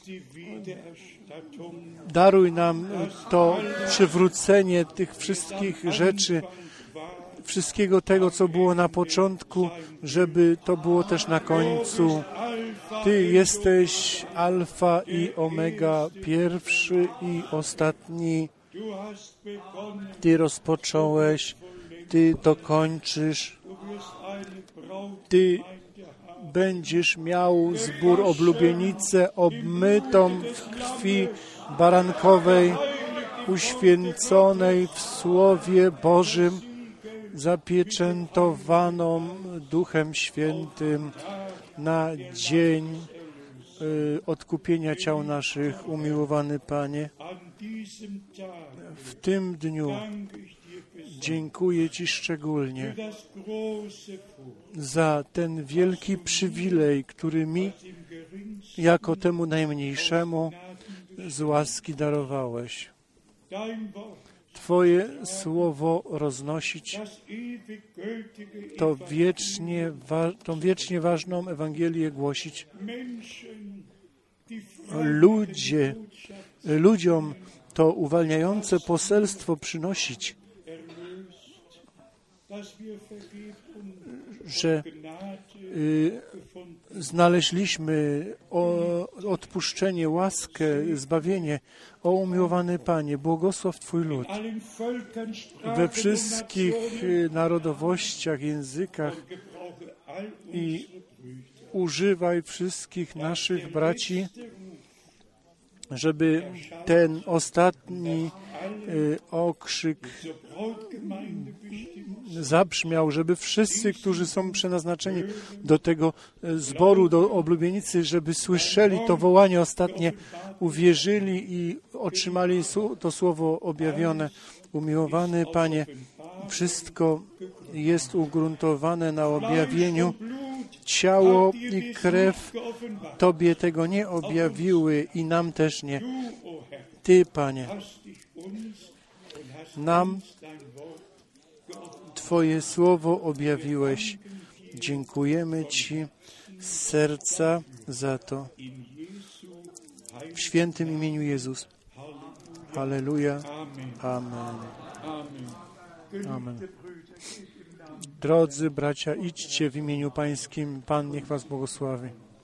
daruj nam to przywrócenie tych wszystkich rzeczy, wszystkiego tego, co było na początku, żeby to było też na końcu. Ty jesteś Alfa i Omega, pierwszy i ostatni. Ty rozpocząłeś, Ty dokończysz. Ty będziesz miał zbór oblubienicę obmytą w krwi barankowej, uświęconej w Słowie Bożym, zapieczętowaną Duchem Świętym na dzień odkupienia ciał naszych, umiłowany Panie. W tym dniu dziękuję Ci szczególnie za ten wielki przywilej, który mi, jako temu najmniejszemu, z łaski darowałeś. Twoje słowo roznosić, tą wiecznie ważną Ewangelię głosić. Ludziom to uwalniające poselstwo przynosić, że znaleźliśmy odpuszczenie, łaskę, zbawienie. O umiłowany Panie, błogosław Twój lud we wszystkich narodowościach, językach i używaj wszystkich naszych braci, żeby ten ostatni okrzyk zabrzmiał, żeby wszyscy, którzy są przeznaczeni do tego zboru, do oblubienicy, żeby słyszeli to wołanie ostatnie, uwierzyli i otrzymali to słowo objawione. Umiłowany Panie, wszystko jest ugruntowane na objawieniu. Ciało i krew Tobie tego nie objawiły i nam też nie. Ty, Panie, nam Twoje słowo objawiłeś. Dziękujemy Ci z serca za to. W świętym imieniu Jezus. Halleluja. Amen. Amen. Drodzy bracia, idźcie w imieniu Pańskim. Pan niech was błogosławi.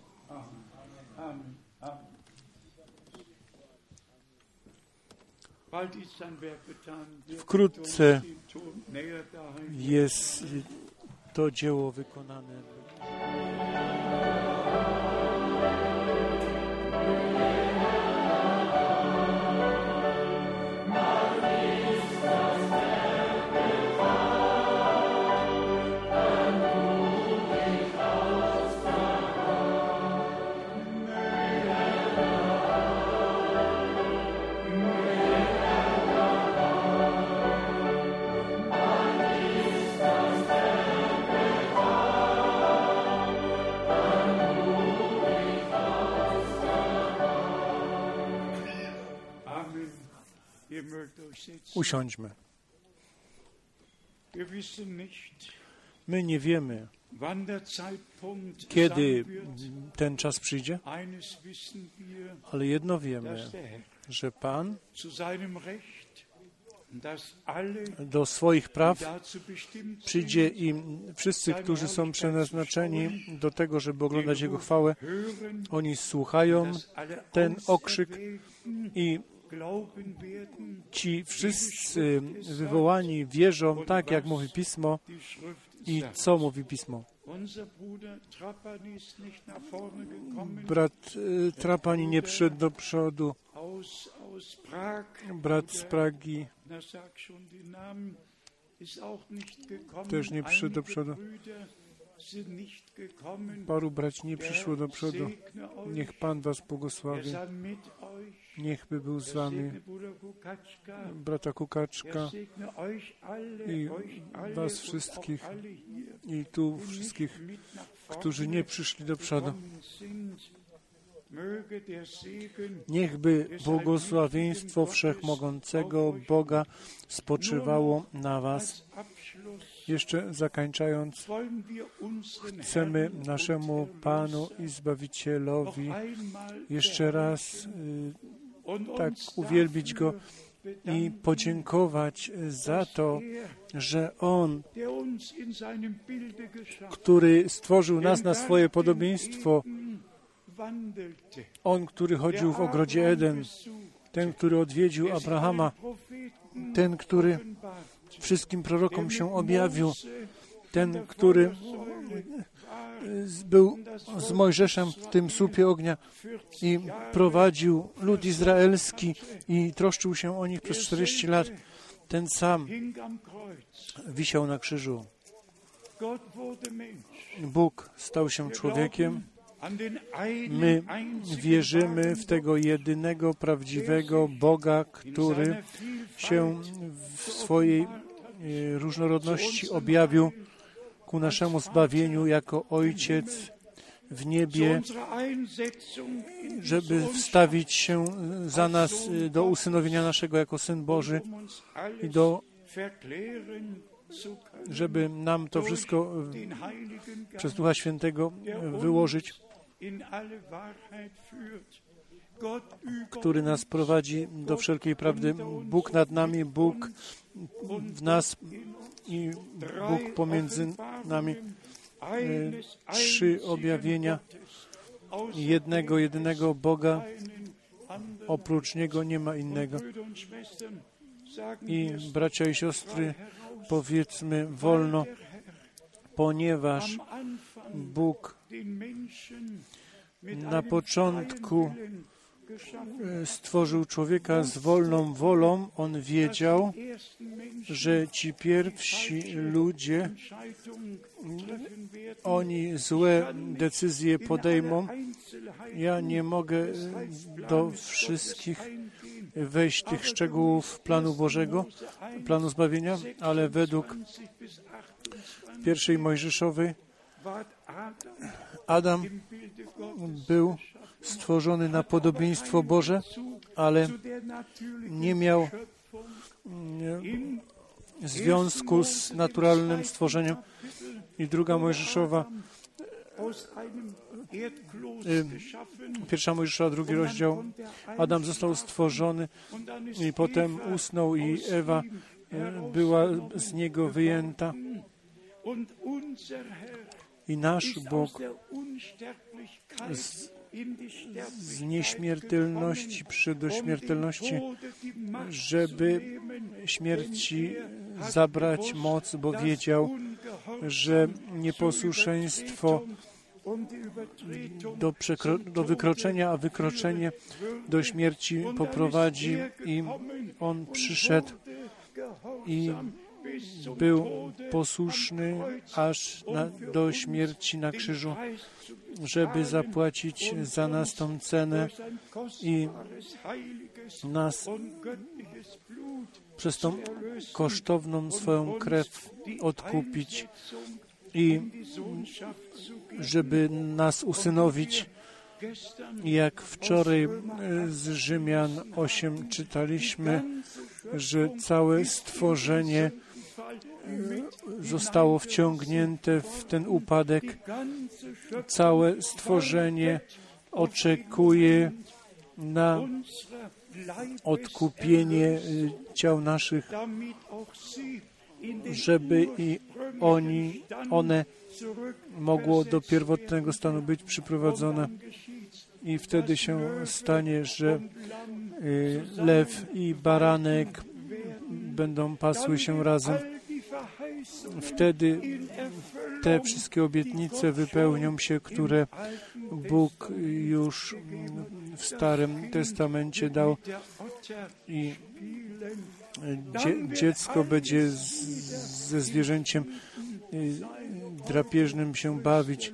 Wkrótce jest to dzieło wykonane. Usiądźmy. My nie wiemy, kiedy ten czas przyjdzie, ale jedno wiemy, że Pan do swoich praw przyjdzie i wszyscy, którzy są przeznaczeni do tego, żeby oglądać Jego chwałę, oni słuchają ten okrzyk i ci wszyscy wywołani wierzą tak, jak mówi Pismo i co mówi Pismo. Brat Trapani nie przyszedł do przodu. Brat z Pragi też nie przyszedł do przodu. Paru braci nie przyszło do przodu. Niech Pan was błogosławi. Niech by był z wami. Brata Kukaczka i was wszystkich i tu wszystkich, którzy nie przyszli do przodu. Niechby błogosławieństwo Wszechmogącego Boga spoczywało na was. Jeszcze zakończając, chcemy naszemu Panu i Zbawicielowi jeszcze raz tak uwielbić Go i podziękować za to, że On, który stworzył nas na swoje podobieństwo, On, który chodził w ogrodzie Eden, ten, który odwiedził Abrahama, ten, który wszystkim prorokom się objawił, ten, który był z Mojżeszem w tym słupie ognia i prowadził lud izraelski i troszczył się o nich przez 40 lat. Ten sam wisiał na krzyżu. Bóg stał się człowiekiem. My wierzymy w tego jedynego, prawdziwego Boga, który się w swojej różnorodności objawił ku naszemu zbawieniu jako Ojciec w niebie, żeby wstawić się za nas do usynowienia naszego jako Syn Boży i żeby nam to wszystko przez Ducha Świętego wyłożyć, który nas prowadzi do wszelkiej prawdy. Bóg nad nami, Bóg w nas i Bóg pomiędzy nami. 3 objawienia jedynego Boga. Oprócz Niego nie ma innego. I bracia i siostry, powiedzmy wolno, ponieważ Bóg na początku stworzył człowieka z wolną wolą. On wiedział, że ci pierwsi ludzie, oni złe decyzje podejmą. Ja nie mogę do wszystkich wejść tych szczegółów planu Bożego, planu zbawienia, ale według pierwszej Mojżeszowej Adam był stworzony na podobieństwo Boże, ale nie miał związku z naturalnym stworzeniem. I druga Mojżeszowa, pierwsza Mojżeszowa, 2 rozdział, Adam został stworzony i potem usnął i Ewa była z niego wyjęta i nasz Bóg z nieśmiertelności do śmiertelności, żeby śmierci zabrać moc, bo wiedział, że nieposłuszeństwo do wykroczenia, a wykroczenie do śmierci poprowadzi i On przyszedł i był posłuszny aż do śmierci na krzyżu, żeby zapłacić za nas tą cenę i nas przez tą kosztowną swoją krew odkupić i żeby nas usynowić. Jak wczoraj z Rzymian 8 czytaliśmy, że całe stworzenie zostało wciągnięte w ten upadek. Całe stworzenie oczekuje na odkupienie ciał naszych, żeby i one mogło do pierwotnego stanu być przyprowadzone. I wtedy się stanie, że lew i baranek będą pasły się razem. Wtedy te wszystkie obietnice wypełnią się, które Bóg już w Starym Testamencie dał i dziecko będzie ze zwierzęciem drapieżnym się bawić.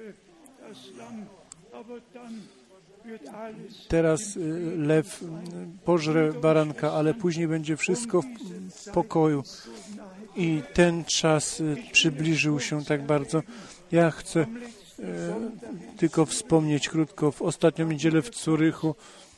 Teraz lew pożre baranka, ale później będzie wszystko w pokoju. I ten czas przybliżył się tak bardzo. Ja chcę tylko wspomnieć krótko. W ostatnią niedzielę w Zurychu,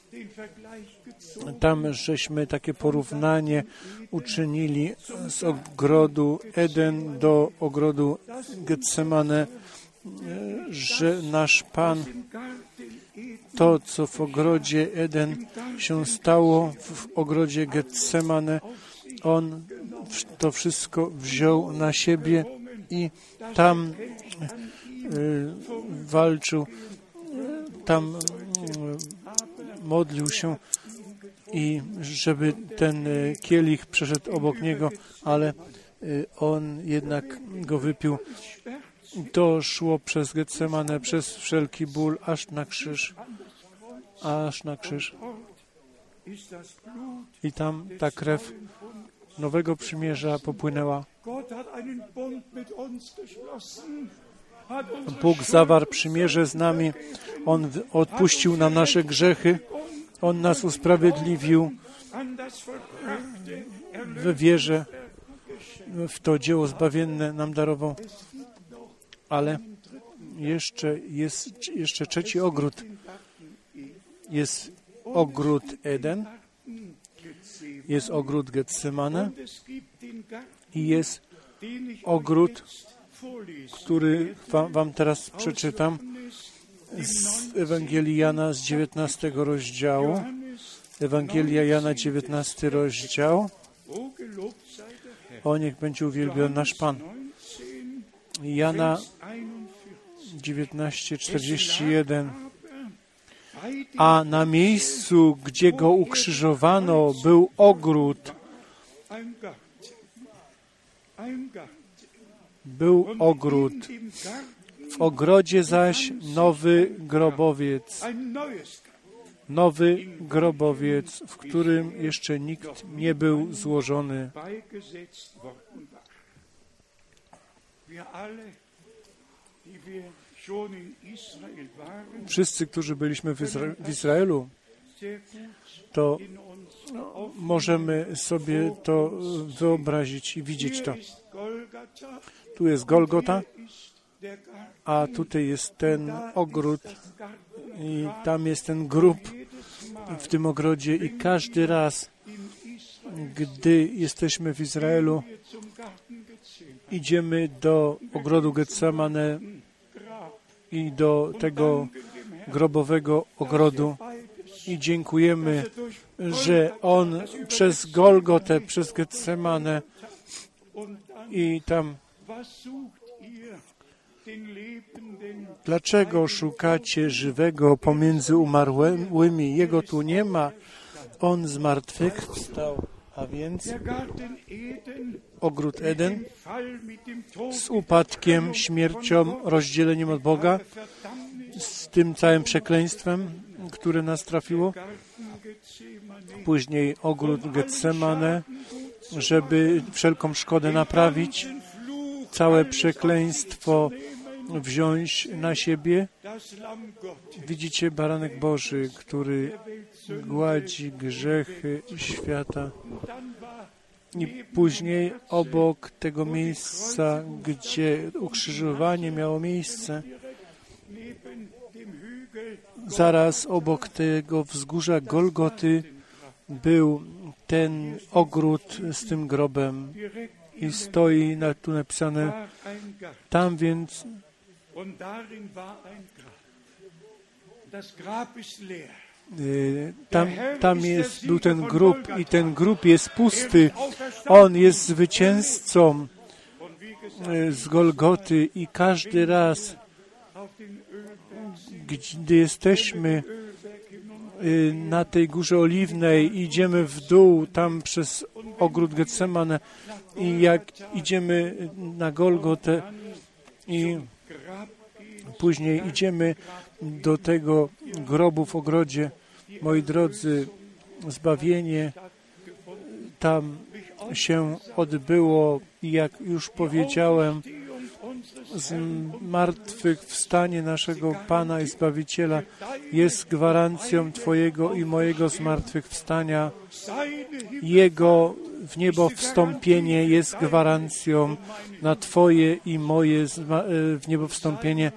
tam żeśmy takie porównanie uczynili z ogrodu Eden do ogrodu Getsemane, że nasz Pan, to co w ogrodzie Eden się stało w ogrodzie Getsemane, On to wszystko wziął na siebie i tam walczył, tam modlił się i żeby ten kielich przeszedł obok Niego, ale On jednak go wypił. To szło przez Getsemane, przez wszelki ból, aż na krzyż. I tam ta krew nowego przymierza popłynęła. Bóg zawarł przymierze z nami. On odpuścił nam nasze grzechy. On nas usprawiedliwił w wierze w to dzieło zbawienne nam darował. Ale jeszcze trzeci ogród. Jest ogród Eden, jest ogród Getsemane i jest ogród, który wam teraz przeczytam z Ewangelii Jana z 19 rozdziału. Ewangelia Jana, 19 rozdział. O, niech będzie uwielbiony nasz Pan. Jana 19:41. A na miejscu, gdzie go ukrzyżowano, był ogród. Był ogród. W ogrodzie zaś nowy grobowiec. Nowy grobowiec, w którym jeszcze nikt nie był złożony. Wszyscy, którzy byliśmy w Izraelu, to możemy sobie to wyobrazić i widzieć to. Tu jest Golgota, a tutaj jest ten ogród i tam jest ten grób w tym ogrodzie i każdy raz, gdy jesteśmy w Izraelu, idziemy do ogrodu Getsemane i do tego grobowego ogrodu i dziękujemy, że On przez Golgotę, przez Getsemane i tam. Dlaczego szukacie żywego pomiędzy umarłymi? Jego tu nie ma. On zmartwychwstał, a więc ogród Eden z upadkiem, śmiercią, rozdzieleniem od Boga, z tym całym przekleństwem, które nas trafiło. Później ogród Getsemane, żeby wszelką szkodę naprawić, całe przekleństwo wziąć na siebie. Widzicie baranek Boży, który gładzi grzechy świata. I później obok tego miejsca, gdzie ukrzyżowanie miało miejsce, zaraz obok tego wzgórza Golgoty był ten ogród z tym grobem. I stoi tu napisane, tam więc był ten grób i ten grób jest pusty. On jest zwycięzcą z Golgoty i każdy raz, gdy jesteśmy na tej Górze Oliwnej, idziemy w dół tam przez ogród Getsemane i jak idziemy na Golgotę i później idziemy do tego grobu w ogrodzie, moi drodzy, zbawienie tam się odbyło i jak już powiedziałem, zmartwychwstanie naszego Pana i Zbawiciela jest gwarancją Twojego i mojego zmartwychwstania. Jego w niebo wstąpienie jest gwarancją na Twoje i moje w niebo wstąpienie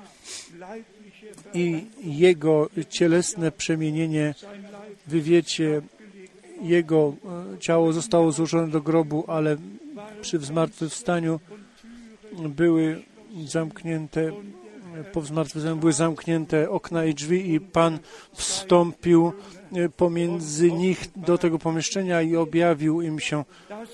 i Jego cielesne przemienienie. Wy wiecie, Jego ciało zostało złożone do grobu, ale przy zmartwychwstaniu były zamknięte, po zmartwychwstaniu były zamknięte okna i drzwi i Pan wstąpił pomiędzy nich do tego pomieszczenia i objawił im się.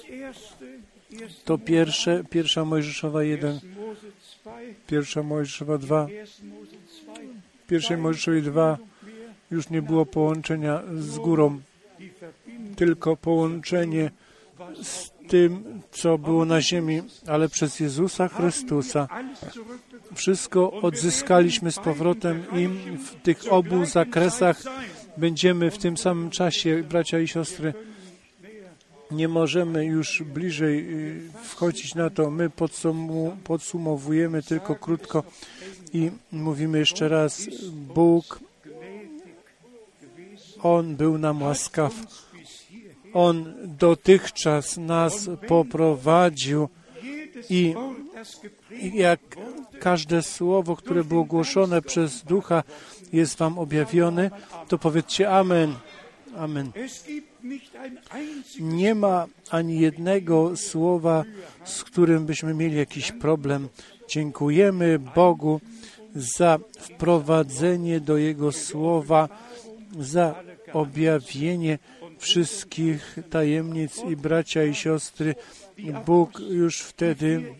To pierwsza Mojżeszowa 1, pierwsza Mojżeszowa 2, pierwszej Mojżeszowej 2 już nie było połączenia z górą, tylko połączenie z tym, co było na ziemi, ale przez Jezusa Chrystusa wszystko odzyskaliśmy z powrotem i w tych obu zakresach będziemy w tym samym czasie, bracia i siostry. Nie możemy już bliżej wchodzić na to. My podsumowujemy tylko krótko i mówimy jeszcze raz, Bóg, On był nam łaskaw. On dotychczas nas poprowadził i jak każde słowo, które było głoszone przez Ducha jest Wam objawione, to powiedzcie Amen. Amen. Nie ma ani jednego słowa, z którym byśmy mieli jakiś problem. Dziękujemy Bogu za wprowadzenie do Jego słowa, za objawienie wszystkich tajemnic i bracia i siostry. Bóg już wtedy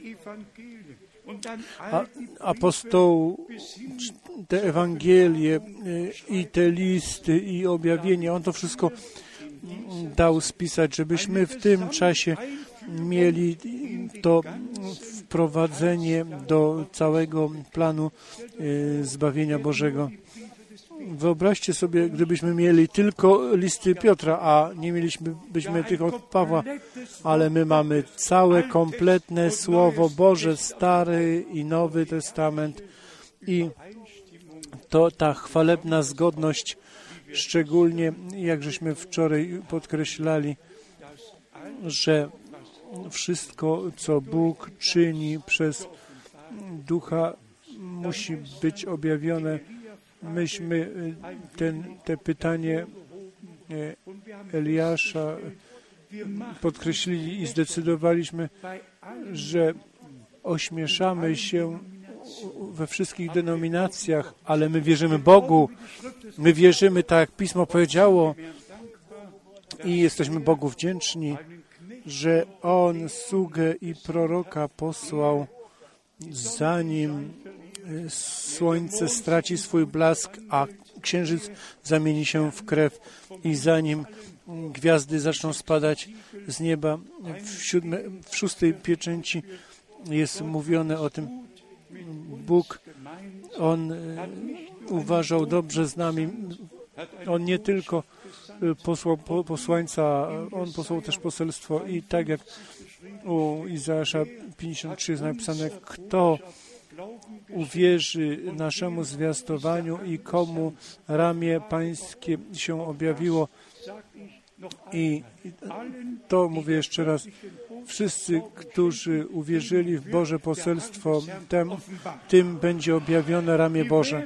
apostołu, te Ewangelie i te listy i objawienie, On to wszystko dał spisać, żebyśmy w tym czasie mieli to wprowadzenie do całego planu zbawienia Bożego. Wyobraźcie sobie, gdybyśmy mieli tylko listy Piotra, a nie mielibyśmy tych od Pawła, ale my mamy całe, kompletne Słowo Boże, Stary i Nowy Testament i to ta chwalebna zgodność, szczególnie jak żeśmy wczoraj podkreślali, że wszystko, co Bóg czyni przez Ducha, musi być objawione. Myśmy te pytanie Eliasza podkreślili i zdecydowaliśmy, że ośmieszamy się we wszystkich denominacjach, ale my wierzymy Bogu. My wierzymy, tak jak Pismo powiedziało, i jesteśmy Bogu wdzięczni, że On sługę i proroka posłał, zanim słońce straci swój blask, a księżyc zamieni się w krew i zanim gwiazdy zaczną spadać z nieba. W 6. pieczęci jest mówione o tym. Bóg, On uważał dobrze z nami. On nie tylko posłał posłańca, On posłał też poselstwo i tak jak u Izajasza 53 jest napisane, kto uwierzy naszemu zwiastowaniu i komu ramię pańskie się objawiło. I to mówię jeszcze raz, wszyscy, którzy uwierzyli w Boże poselstwo, tym będzie objawione ramię Boże.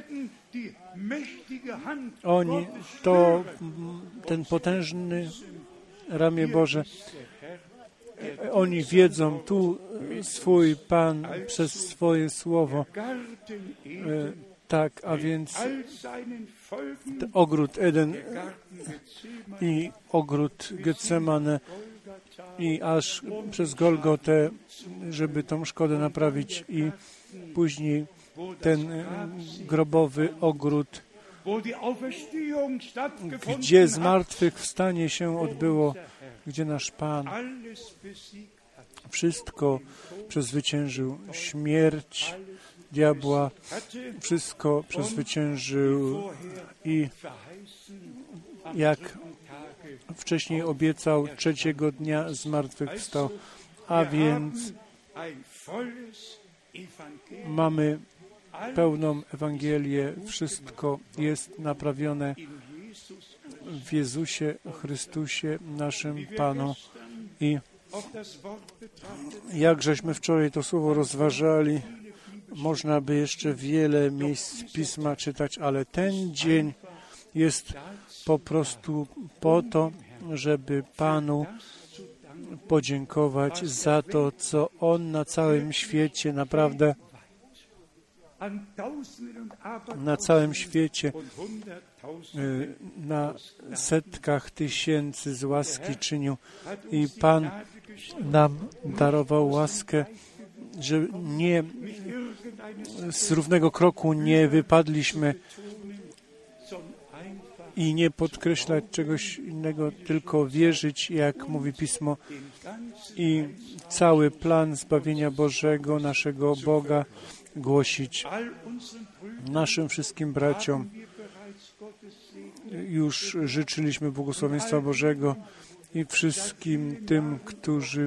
Oni, ten potężny ramię Boże, oni wiedzą, tu swój Pan przez swoje słowo, tak, a więc ogród Eden i ogród Getsemane i aż przez Golgotę, żeby tą szkodę naprawić i później ten grobowy ogród, gdzie zmartwychwstanie się odbyło, gdzie nasz Pan wszystko przezwyciężył, śmierć diabła, wszystko przezwyciężył i jak wcześniej obiecał, 3. dnia zmartwychwstał, a więc mamy pełną Ewangelię, wszystko jest naprawione w Jezusie Chrystusie, naszym Panu. I jak żeśmy wczoraj to słowo rozważali, można by jeszcze wiele miejsc Pisma czytać, ale ten dzień jest po prostu po to, żeby Panu podziękować za to, co On na całym świecie, naprawdę na całym świecie, na setkach tysięcy z łaski czynił. I Pan nam darował łaskę, że nie z równego kroku nie wypadliśmy i nie podkreślać czegoś innego, tylko wierzyć, jak mówi Pismo, i cały plan zbawienia Bożego, naszego Boga, głosić naszym wszystkim braciom. Już życzyliśmy błogosławieństwa Bożego i wszystkim tym, którzy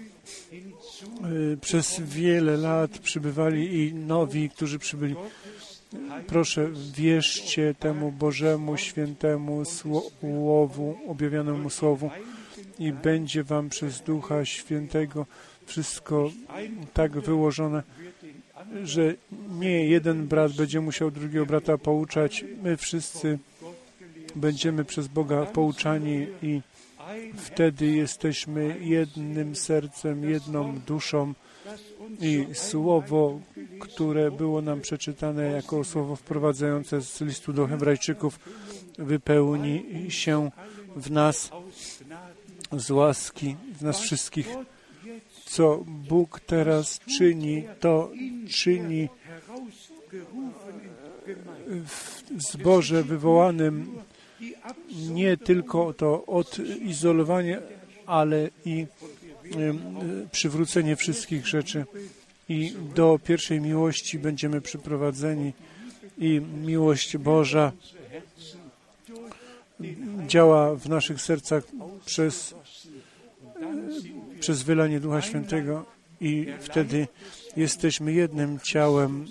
przez wiele lat przybywali i nowi, którzy przybyli. Proszę, wierzcie temu Bożemu, świętemu Słowu, objawionemu Słowu i będzie wam przez Ducha Świętego wszystko tak wyłożone, że nie jeden brat będzie musiał drugiego brata pouczać. My wszyscy będziemy przez Boga pouczani i wtedy jesteśmy jednym sercem, jedną duszą i słowo, które było nam przeczytane jako słowo wprowadzające z listu do Hebrajczyków, wypełni się w nas z łaski, w nas wszystkich. Co Bóg teraz czyni, to czyni w zborze wywołanym, nie tylko to odizolowanie, ale i przywrócenie wszystkich rzeczy. I do pierwszej miłości będziemy przyprowadzeni i miłość Boża działa w naszych sercach przez wylanie Ducha Świętego i wtedy jesteśmy jednym ciałem,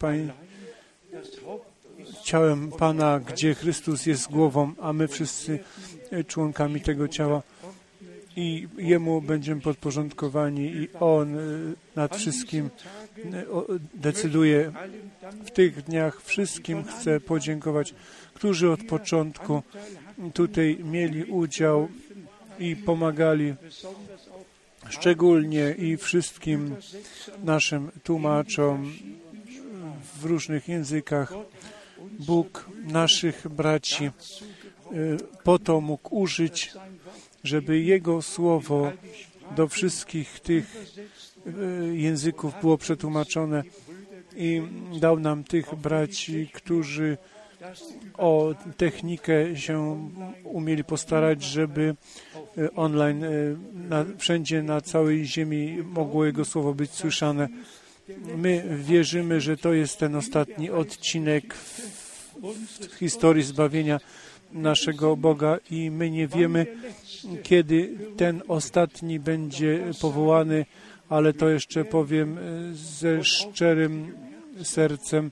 ciałem Pana, gdzie Chrystus jest głową, a my wszyscy członkami tego ciała i Jemu będziemy podporządkowani i On nad wszystkim decyduje. W tych dniach wszystkim chcę podziękować, którzy od początku tutaj mieli udział i pomagali szczególnie i wszystkim naszym tłumaczom w różnych językach. Bóg naszych braci po to mógł użyć, żeby Jego Słowo do wszystkich tych języków było przetłumaczone i dał nam tych braci, którzy o technikę się umieli postarać, żeby online wszędzie na całej ziemi mogło Jego Słowo być słyszane. My wierzymy, że to jest ten ostatni odcinek w historii zbawienia naszego Boga i my nie wiemy, kiedy ten ostatni będzie powołany, ale to jeszcze powiem ze szczerym sercem.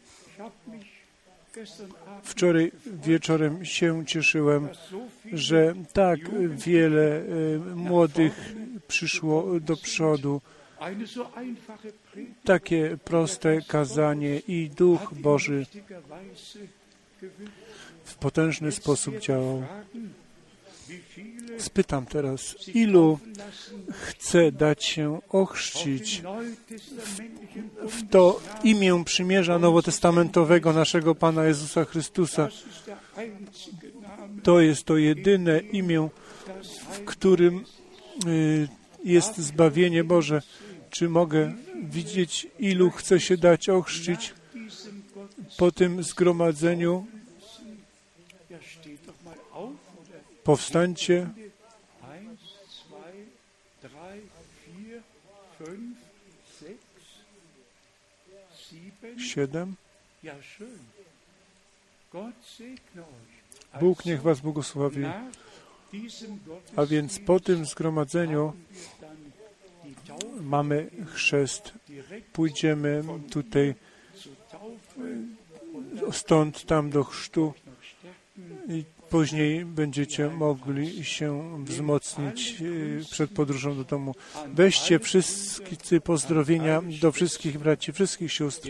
Wczoraj wieczorem się cieszyłem, że tak wiele młodych przyszło do przodu. Takie proste kazanie i Duch Boży w potężny sposób działał. Spytam teraz, ilu chce dać się ochrzcić w to imię przymierza nowotestamentowego naszego Pana Jezusa Chrystusa. To jest to jedyne imię, w którym jest zbawienie Boże. Czy mogę widzieć, ilu chce się dać ochrzcić po tym zgromadzeniu? Powstańcie. 7. Bóg niech was błogosławi. A więc po tym zgromadzeniu mamy chrzest. Pójdziemy tutaj stąd tam do chrztu i później będziecie mogli się wzmocnić przed podróżą do domu. Weźcie wszyscy pozdrowienia do wszystkich braci, wszystkich sióstr,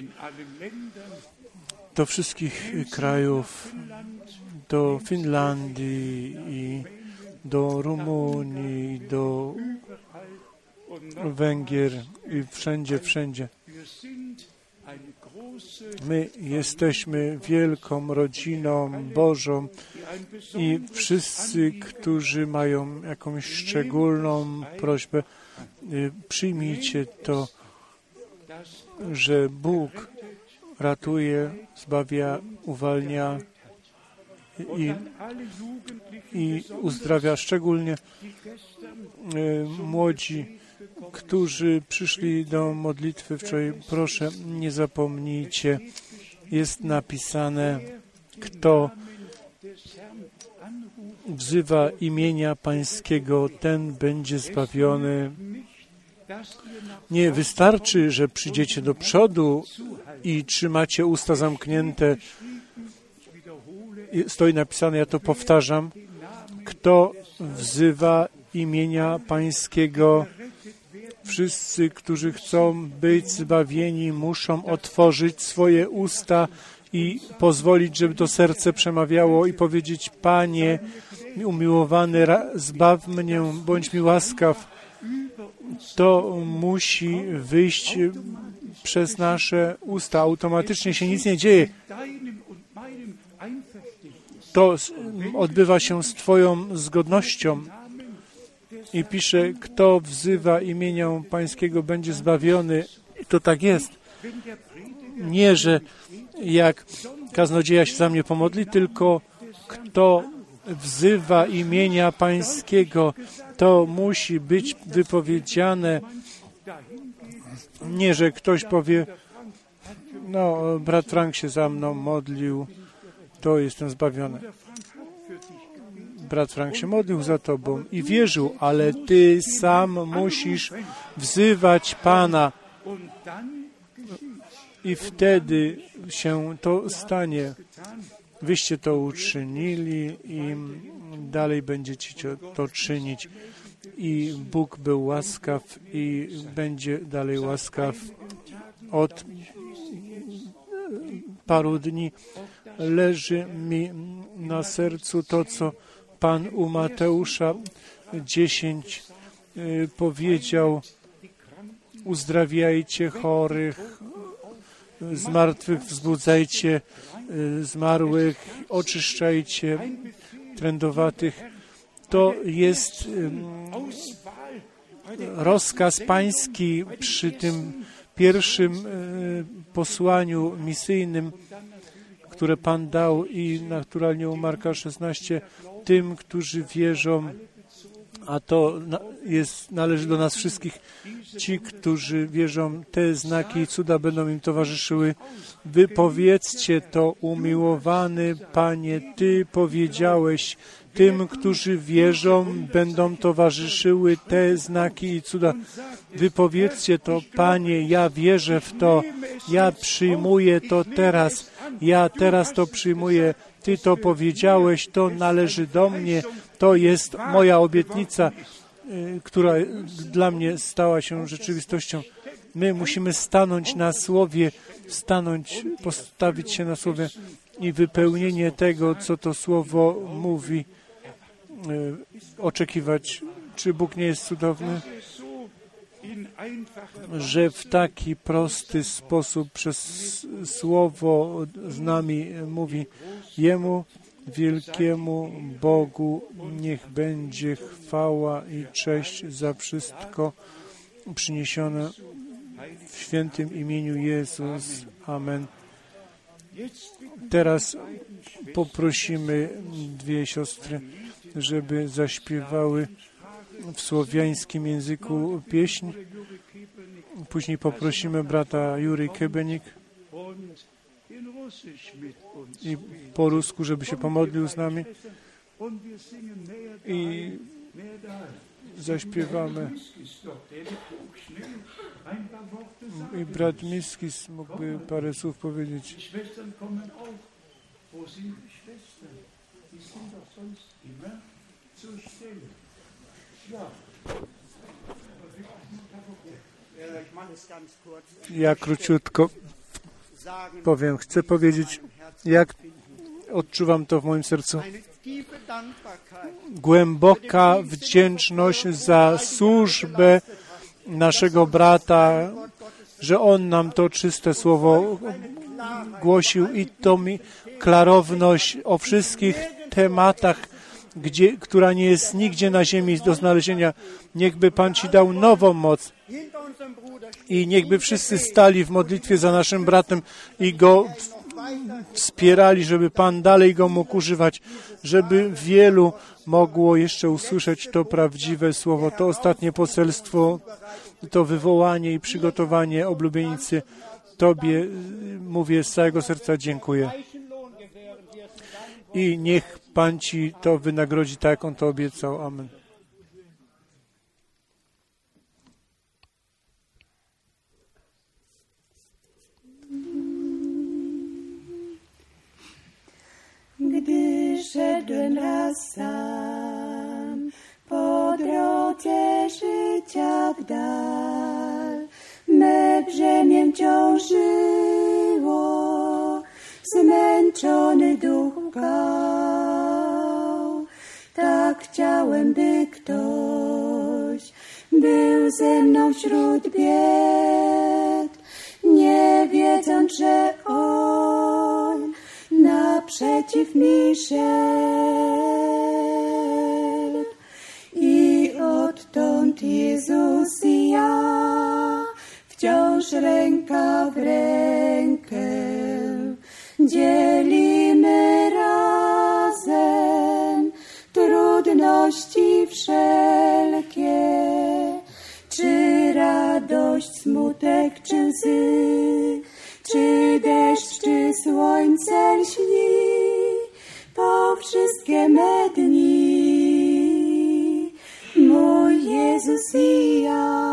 do wszystkich krajów, do Finlandii i do Rumunii, do Węgier i wszędzie. My jesteśmy wielką rodziną Bożą i wszyscy, którzy mają jakąś szczególną prośbę, przyjmijcie to, że Bóg ratuje, zbawia, uwalnia i uzdrawia, szczególnie młodzi, którzy przyszli do modlitwy wczoraj. Proszę, nie zapomnijcie, jest napisane, kto wzywa imienia Pańskiego, ten będzie zbawiony. Nie wystarczy, że przyjdziecie do przodu i trzymacie usta zamknięte. Stoi napisane, ja to powtarzam, kto wzywa imienia Pańskiego. Wszyscy, którzy chcą być zbawieni, muszą otworzyć swoje usta i pozwolić, żeby to serce przemawiało i powiedzieć, Panie, umiłowany, zbaw mnie, bądź mi łaskaw. To musi wyjść przez nasze usta. Automatycznie się nic nie dzieje. To odbywa się z Twoją zgodnością. I pisze, kto wzywa imienia Pańskiego, będzie zbawiony. I to tak jest. Nie, że jak kaznodzieja się za mnie pomodli, tylko kto wzywa imienia Pańskiego, to musi być wypowiedziane. Nie, że ktoś powie, no, brat Frank się za mną modlił, to jestem zbawiony. Brat Frank się modlił za tobą i wierzył, ale ty sam musisz wzywać Pana i wtedy się to stanie. Wyście to uczynili i dalej będziecie to czynić. I Bóg był łaskaw i będzie dalej łaskaw. Od paru dni leży mi na sercu to, co Pan u Mateusza 10 powiedział: uzdrawiajcie chorych, zmartwychwzbudzajcie zmarłych, oczyszczajcie trędowatych. To jest rozkaz pański przy tym pierwszym posłaniu misyjnym, które Pan dał, i naturalnie u Marka 16 tym, którzy wierzą, a to należy do nas wszystkich. Ci, którzy wierzą, te znaki i cuda będą im towarzyszyły. Wypowiedzcie to: umiłowany Panie, Ty powiedziałeś, tym, którzy wierzą, będą towarzyszyły te znaki i cuda. Wypowiedzcie to: Panie, ja wierzę w to, ja przyjmuję to teraz, ja teraz to przyjmuję. Ty to powiedziałeś, to należy do mnie, to jest moja obietnica, która dla mnie stała się rzeczywistością. My musimy stanąć na Słowie, postawić się na Słowie i wypełnienie tego, co to Słowo mówi, oczekiwać. Czy Bóg nie jest cudowny, że w taki prosty sposób przez Słowo z nami mówi? Jemu, wielkiemu Bogu, niech będzie chwała i cześć za wszystko przyniesione w świętym imieniu Jezus. Amen. Teraz poprosimy dwie siostry, żeby zaśpiewały w słowiańskim języku pieśń. Później poprosimy brata Juri Kebenik i po rusku, żeby się pomodlił z nami, i zaśpiewamy. I brat Miskis mógłby parę słów powiedzieć. Ja króciutko powiem. Chcę powiedzieć, jak odczuwam to w moim sercu. Głęboka wdzięczność za służbę naszego brata, że on nam to czyste słowo głosił, i to mi klarowność o wszystkich tematach, która nie jest nigdzie na ziemi do znalezienia. Niechby Pan Ci dał nową moc i niechby wszyscy stali w modlitwie za naszym bratem i go wspierali, żeby Pan dalej go mógł używać, żeby wielu mogło jeszcze usłyszeć to prawdziwe słowo, to ostatnie poselstwo, to wywołanie i przygotowanie oblubienicy. Tobie mówię z całego serca dziękuję. I niech Pan Ci to wynagrodzi, tak jak On to obiecał. Amen. Gdy szedłem raz sam po drodze życia w dal, me brzemię ciążyło, zmęczony duch łkał. Tak chciałem, by ktoś był ze mną wśród bied, nie wiedząc, że On naprzeciw mi szedł. I odtąd Jezus i ja wciąż ręka w rękę dzielimy razem trudności wszelkie, czy radość, smutek, czy łzy, czy deszcz, czy słońce lśni, po wszystkie me dni, mój Jezus i ja.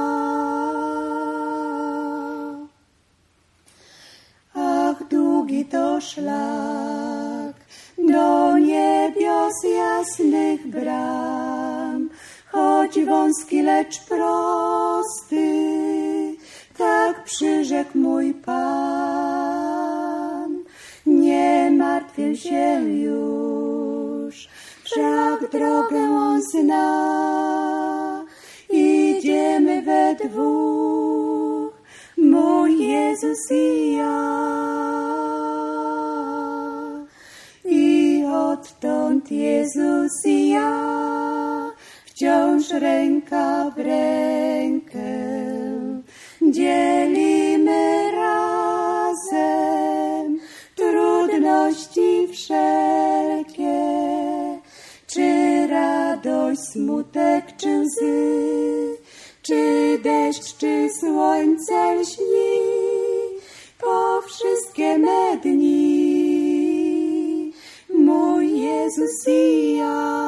Ach, długi to szlak do niebios jasnych bram, choć wąski, lecz prosty, tak przyrzekł mój Pan. Nie martwię się już, wszak drogę On zna i Jezus i ja. I odtąd Jezus i ja wciąż ręka w rękę dzielimy razem trudności wszelkie, czy radość, smutek, czy łzy, czy deszcz, czy słońce lśni, po wszystkie me dni, mój Jezus i ja.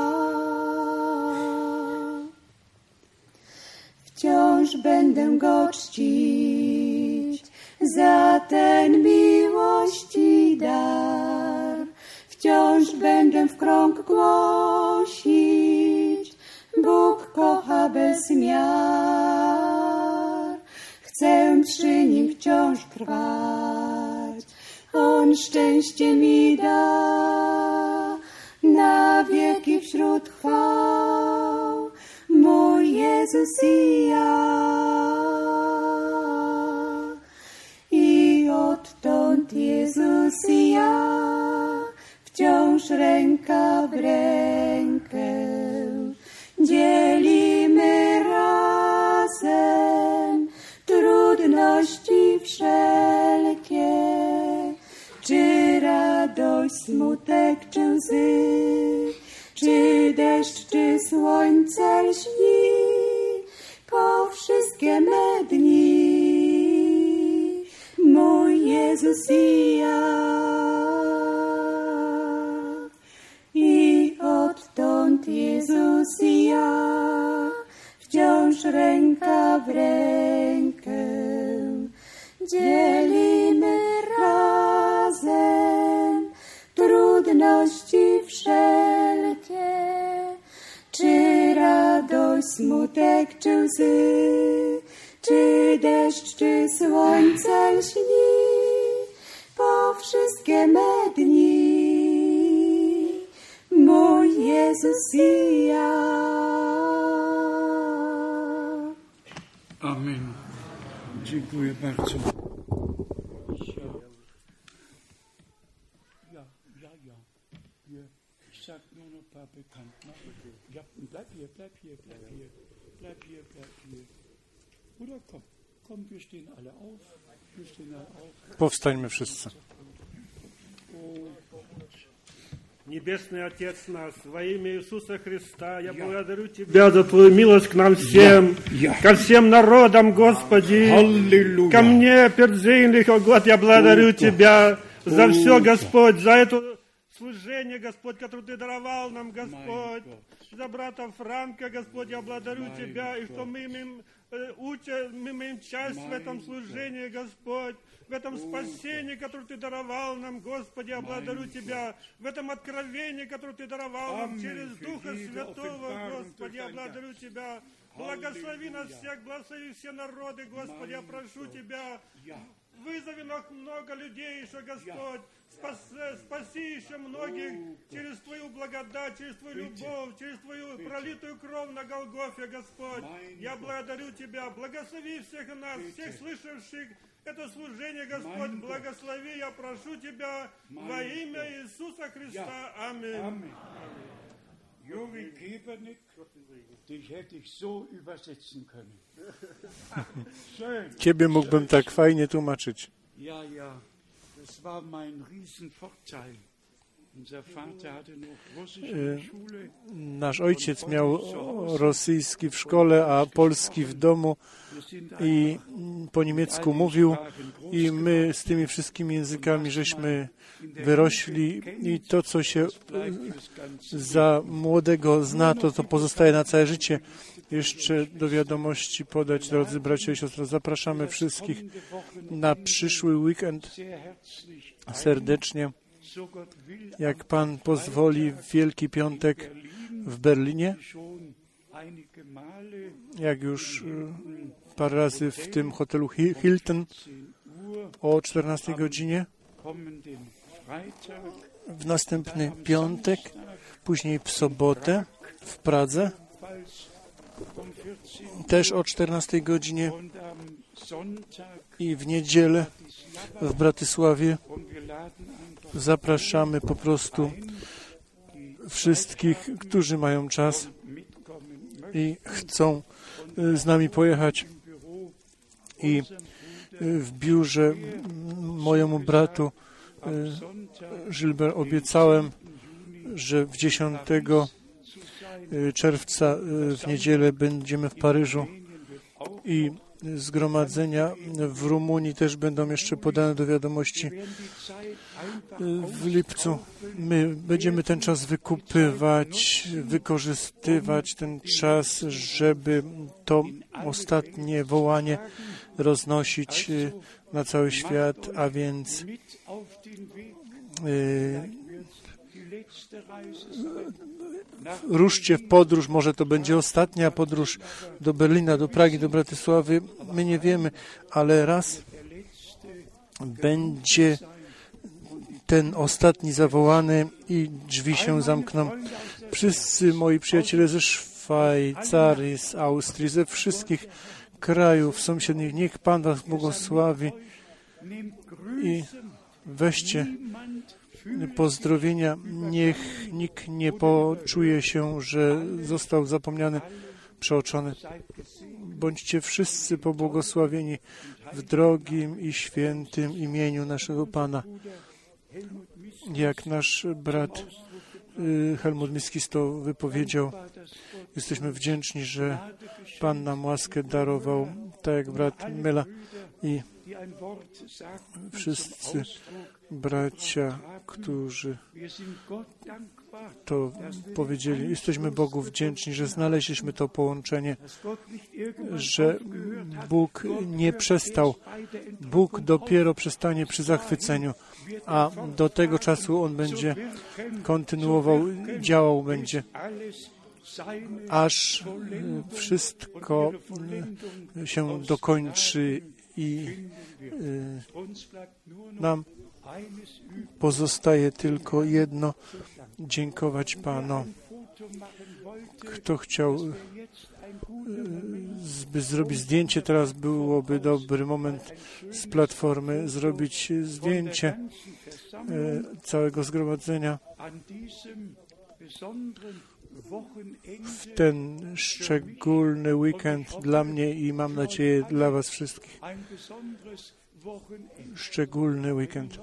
Wciąż będę Go czcić za ten miłości dar, wciąż będę w krąg głosić, Bóg kocha bez miar. Chcę przy Nim wciąż trwać, On szczęście mi da, na wieki wśród chwał, mój Jezus i ja. I odtąd Jezus i ja wciąż ręka w rękę dzielimy razem trudności wszelkie, czy radość, smutek, czy łzy, czy deszcz, czy słońce lśni, po wszystkie me dni, mój Jezus i ja. I odtąd Jezus i ja wciąż ręka w rękę dzielimy razem trudności wszelkie, czy radość, smutek, czy łzy, czy deszcz, czy słońce lśni, po wszystkie me dni, mój Jezus i ja. Amen. Dziękuję bardzo. Ich sag nur noch ein paar Bekannten. Ja, bleib hier. Oder komm, wir stehen alle auf. Powstańmy wszyscy. Небесный Отец наш, во имя Иисуса Христа, я благодарю Тебя за Твою милость к нам всем, ко всем народам, Господи, ко мне, пердзейных, о Год, я благодарю Тебя за все, Господь, за это служение, Господь, которое Ты даровал нам, Господь, за брата Франка, Господь, я благодарю Тебя, и что мы имеем часть в этом служении, Господь, в этом спасении, которое Ты даровал нам, Господи, я благодарю Тебя, в этом откровении, которое Ты даровал нам через Духа Святого, Господи, я благодарю Тебя. Благослови нас всех, благослови все народы, Господи, я прошу Тебя. Вызови много людей еще, Господь. Спаси еще многих через Твою благодать, через Твою любовь, через Твою пролитую кровь на Голгофе, Господь. Я благодарю Тебя. Благослови всех нас, всех слышавших это служение, Господь. Благослови, я прошу Тебя во имя Иисуса Христа. Аминь. Juri Kebernick, dich hätte ich so übersetzen können. Ciebie mógłbym tak fajnie tłumaczyć. Ja, das war mein Riesenvorteil. Unser Vater hatte noch russische Schule. Nasz ojciec miał rosyjski w szkole, a polski w domu i po niemiecku mówił i my z tymi wszystkimi językami żeśmy wyrośli i to, co się za młodego zna, to pozostaje na całe życie. Jeszcze do wiadomości podać, drodzy bracia i siostry, zapraszamy wszystkich na przyszły weekend serdecznie. Jak Pan pozwoli, w Wielki Piątek w Berlinie, jak już parę razy w tym hotelu Hilton o 14 godzinie, w następny piątek, później w sobotę w Pradze, też o 14 godzinie i w niedzielę w Bratysławie. Zapraszamy po prostu wszystkich, którzy mają czas i chcą z nami pojechać. I w biurze mojemu bratu Gilbert obiecałem, że w 10 czerwca w niedzielę będziemy w Paryżu i zgromadzenia w Rumunii też będą jeszcze podane do wiadomości w lipcu. My będziemy ten czas wykorzystywać ten czas, żeby to ostatnie wołanie roznosić na cały świat, a więc ruszcie w podróż, może to będzie ostatnia podróż do Berlina, do Pragi, do Bratysławy, my nie wiemy, ale raz będzie ten ostatni zawołany i drzwi się zamkną. Wszyscy moi przyjaciele ze Szwajcarii, z Austrii, ze wszystkich krajów sąsiednich, niech Pan was błogosławi i weźcie pozdrowienia. Niech nikt nie poczuje się, że został zapomniany, przeoczony. Bądźcie wszyscy pobłogosławieni w drogim i świętym imieniu naszego Pana. Jak nasz brat Helmut Miskis to wypowiedział, jesteśmy wdzięczni, że Pan nam łaskę darował, tak jak brat Mela i wszyscy bracia, którzy to powiedzieli. Jesteśmy Bogu wdzięczni, że znaleźliśmy to połączenie, że Bóg nie przestał. Bóg dopiero przestanie przy zachwyceniu, a do tego czasu On będzie kontynuował, działał będzie, aż wszystko się dokończy i nam pozostaje tylko jedno, dziękować Panu. Kto chciał by zrobić zdjęcie, teraz byłoby dobry moment z platformy, zrobić zdjęcie całego zgromadzenia w ten szczególny weekend dla mnie i mam nadzieję dla was wszystkich. Szczególny weekend.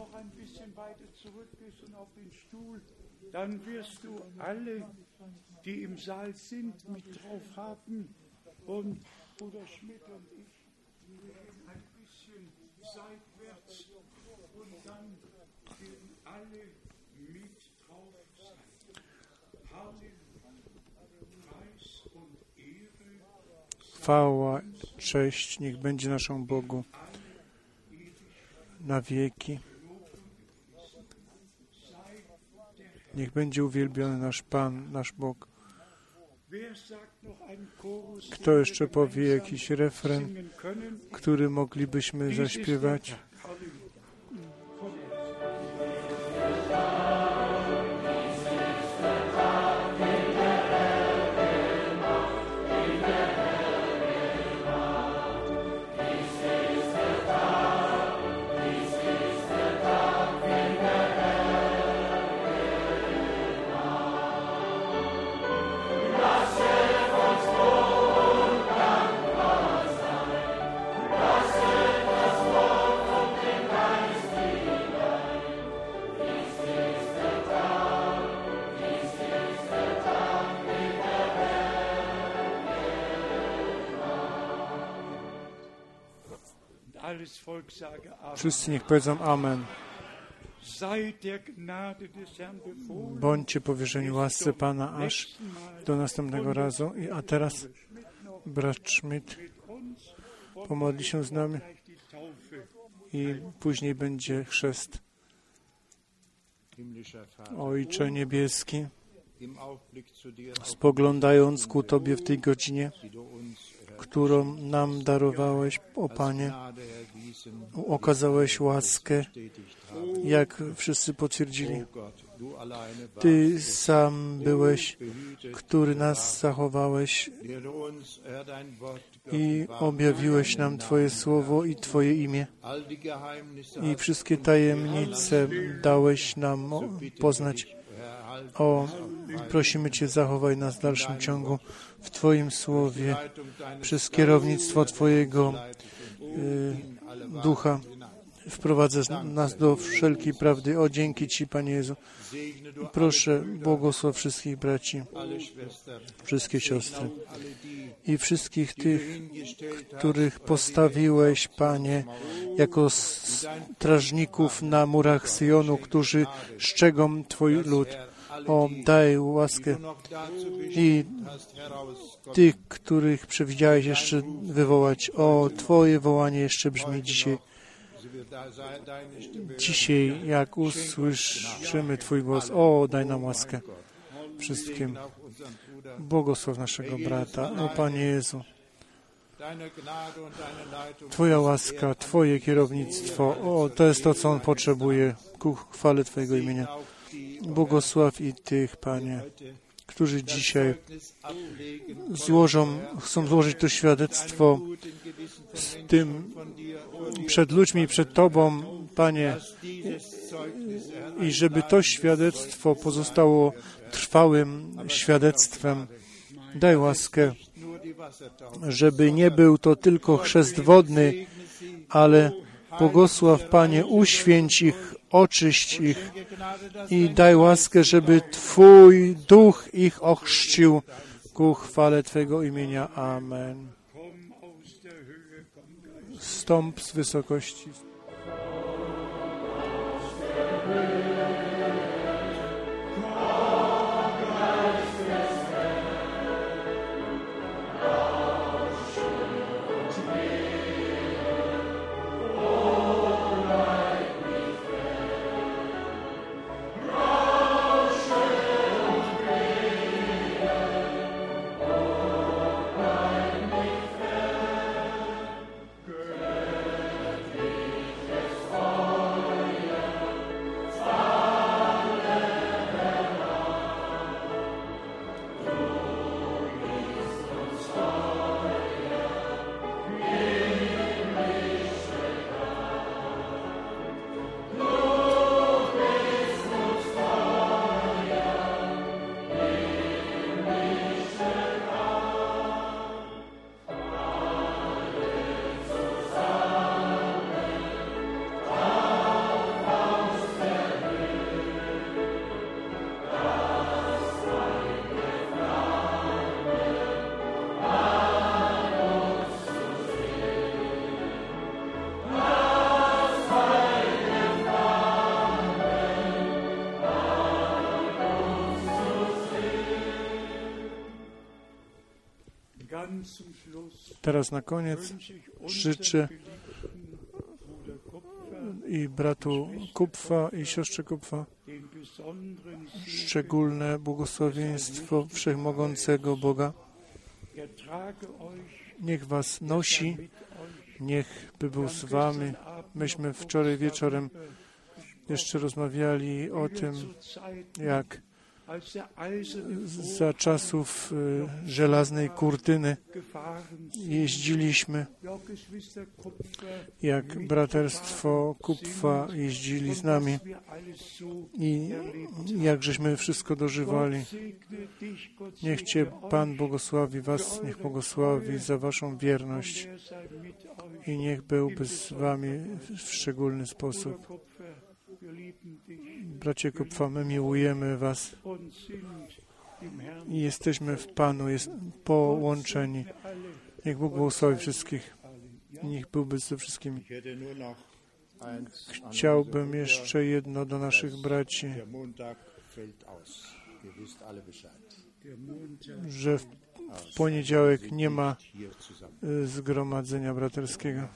Dann wirst du alle, die im Saal sind, mit drauf haben. Und Bruder Schmidt und ich ein bisschen seitwärts. Und dann werden alle mit drauf sein. Halleluja. Preis und Ehre. Chwała, cześć, niech będzie naszemu Bogu na wieki. Niech będzie uwielbiony nasz Pan, nasz Bóg. Kto jeszcze powie jakiś refren, który moglibyśmy zaśpiewać? Wszyscy niech powiedzą Amen. Bądźcie powierzeni łasce Pana aż do następnego razu. A teraz brat Schmidt pomodli się z nami i później będzie chrzest. Ojcze Niebieski, spoglądając ku Tobie w tej godzinie, którą nam darowałeś, o Panie, okazałeś łaskę, jak wszyscy potwierdzili. Ty sam byłeś, który nas zachowałeś i objawiłeś nam Twoje słowo i Twoje imię. I wszystkie tajemnice dałeś nam poznać. Prosimy Cię, zachowaj nas w dalszym ciągu w Twoim słowie, przez kierownictwo Twojego Ducha. Wprowadzę nas do wszelkiej prawdy. Dzięki Ci, Panie Jezu. Proszę, błogosław wszystkich braci, wszystkie siostry i wszystkich tych, których postawiłeś, Panie, jako strażników na murach Syjonu, którzy szczegą Twój lud. Daj łaskę i tych, których przewidziałeś jeszcze wywołać. Twoje wołanie jeszcze brzmi dzisiaj. Dzisiaj, jak usłyszymy Twój głos, daj nam łaskę wszystkim. Błogosław naszego brata. Panie Jezu, Twoja łaska, Twoje kierownictwo, to jest to, co on potrzebuje ku chwale Twojego imienia. Błogosław i tych, Panie, którzy dzisiaj chcą złożyć to świadectwo z tym przed ludźmi, przed Tobą, Panie, i żeby to świadectwo pozostało trwałym świadectwem. Daj łaskę, żeby nie był to tylko chrzest wodny, ale błogosław, Panie, uświęć ich, oczyść ich i daj łaskę, żeby Twój Duch ich ochrzcił ku chwale Twego imienia. Amen. Stąp z wysokości. Teraz na koniec życzę i bratu Kupfa i siostrze Kupfa szczególne błogosławieństwo Wszechmogącego Boga. Niech was nosi, niech by był z wami. Myśmy wczoraj wieczorem jeszcze rozmawiali o tym, jak za czasów żelaznej kurtyny jeździliśmy, jak braterstwo Kupfa jeździli z nami i jak żeśmy wszystko dożywali. Niech Cię Pan błogosławi was, niech błogosławi za waszą wierność i niech byłby z wami w szczególny sposób. Bracie Kupfa, my miłujemy was i jesteśmy w Panu, połączeni. Niech Bóg błogosławi wszystkich. Niech byłby ze wszystkimi. Chciałbym jeszcze jedno do naszych braci, że w poniedziałek nie ma zgromadzenia braterskiego.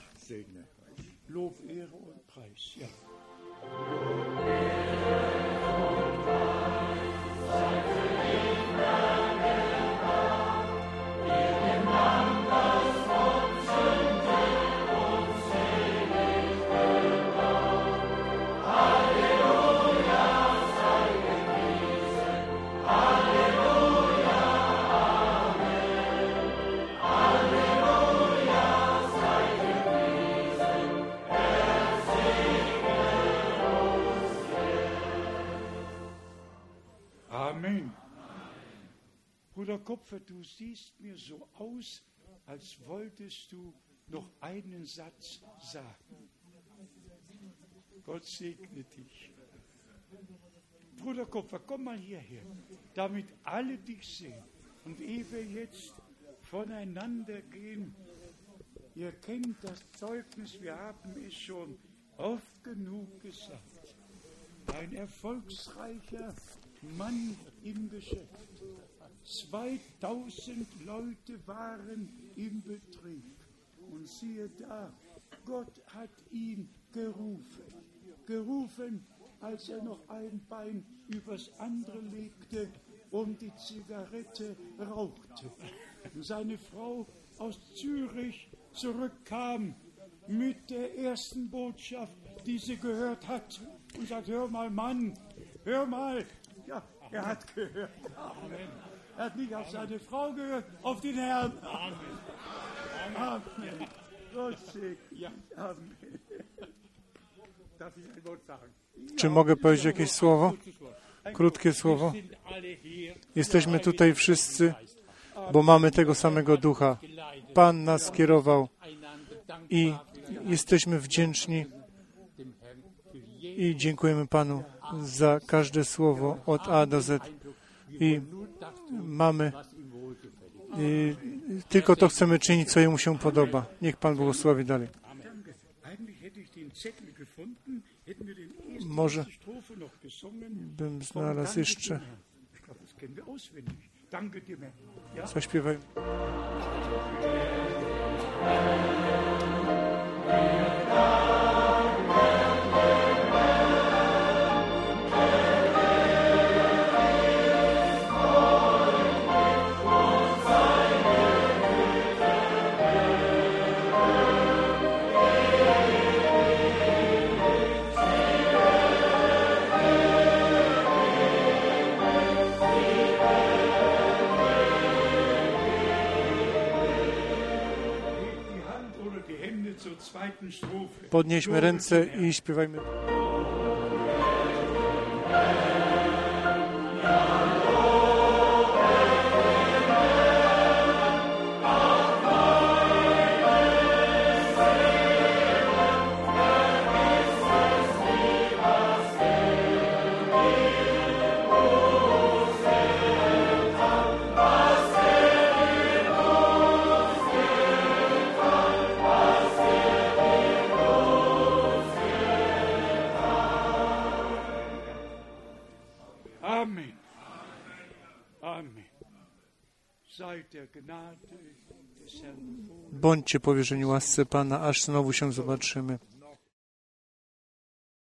Halleluja, sei Bruder Kupfer, du siehst mir so aus, als wolltest du noch einen Satz sagen. Gott segne dich. Bruder Kupfer, komm mal hierher, damit alle dich sehen. Und ehe wir jetzt voneinander gehen, ihr kennt das Zeugnis, wir haben es schon oft genug gesagt. Ein erfolgsreicher Mann im Geschäft. 2000 Leute waren im Betrieb. Und siehe da, Gott hat ihn gerufen, als er noch ein Bein übers andere legte und die Zigarette rauchte. Und seine Frau aus Zürich zurückkam mit der ersten Botschaft, die sie gehört hat, und sagt: Hör mal, Mann, hör mal. Ja, er hat gehört. Amen. Er hat nicht auf seine Frau gehört, auf den Herrn. Amen. Amen. Gott segne. Amen. Darf ich ein Wort sagen? Czy mogę powiedzieć jakieś słowo? Krótkie słowo. Jesteśmy tutaj wszyscy, bo mamy tego samego ducha. Pan nas kierował i jesteśmy wdzięczni i dziękujemy Panu za każde słowo od A do Z. I mamy tylko to chcemy czynić, co Jemu się podoba. Niech Pan błogosławi dalej. Może bym znalazł jeszcze. Zaśpiewaj. Podnieśmy ręce i śpiewajmy. Bądźcie powierzeni łasce Pana, aż znowu się zobaczymy.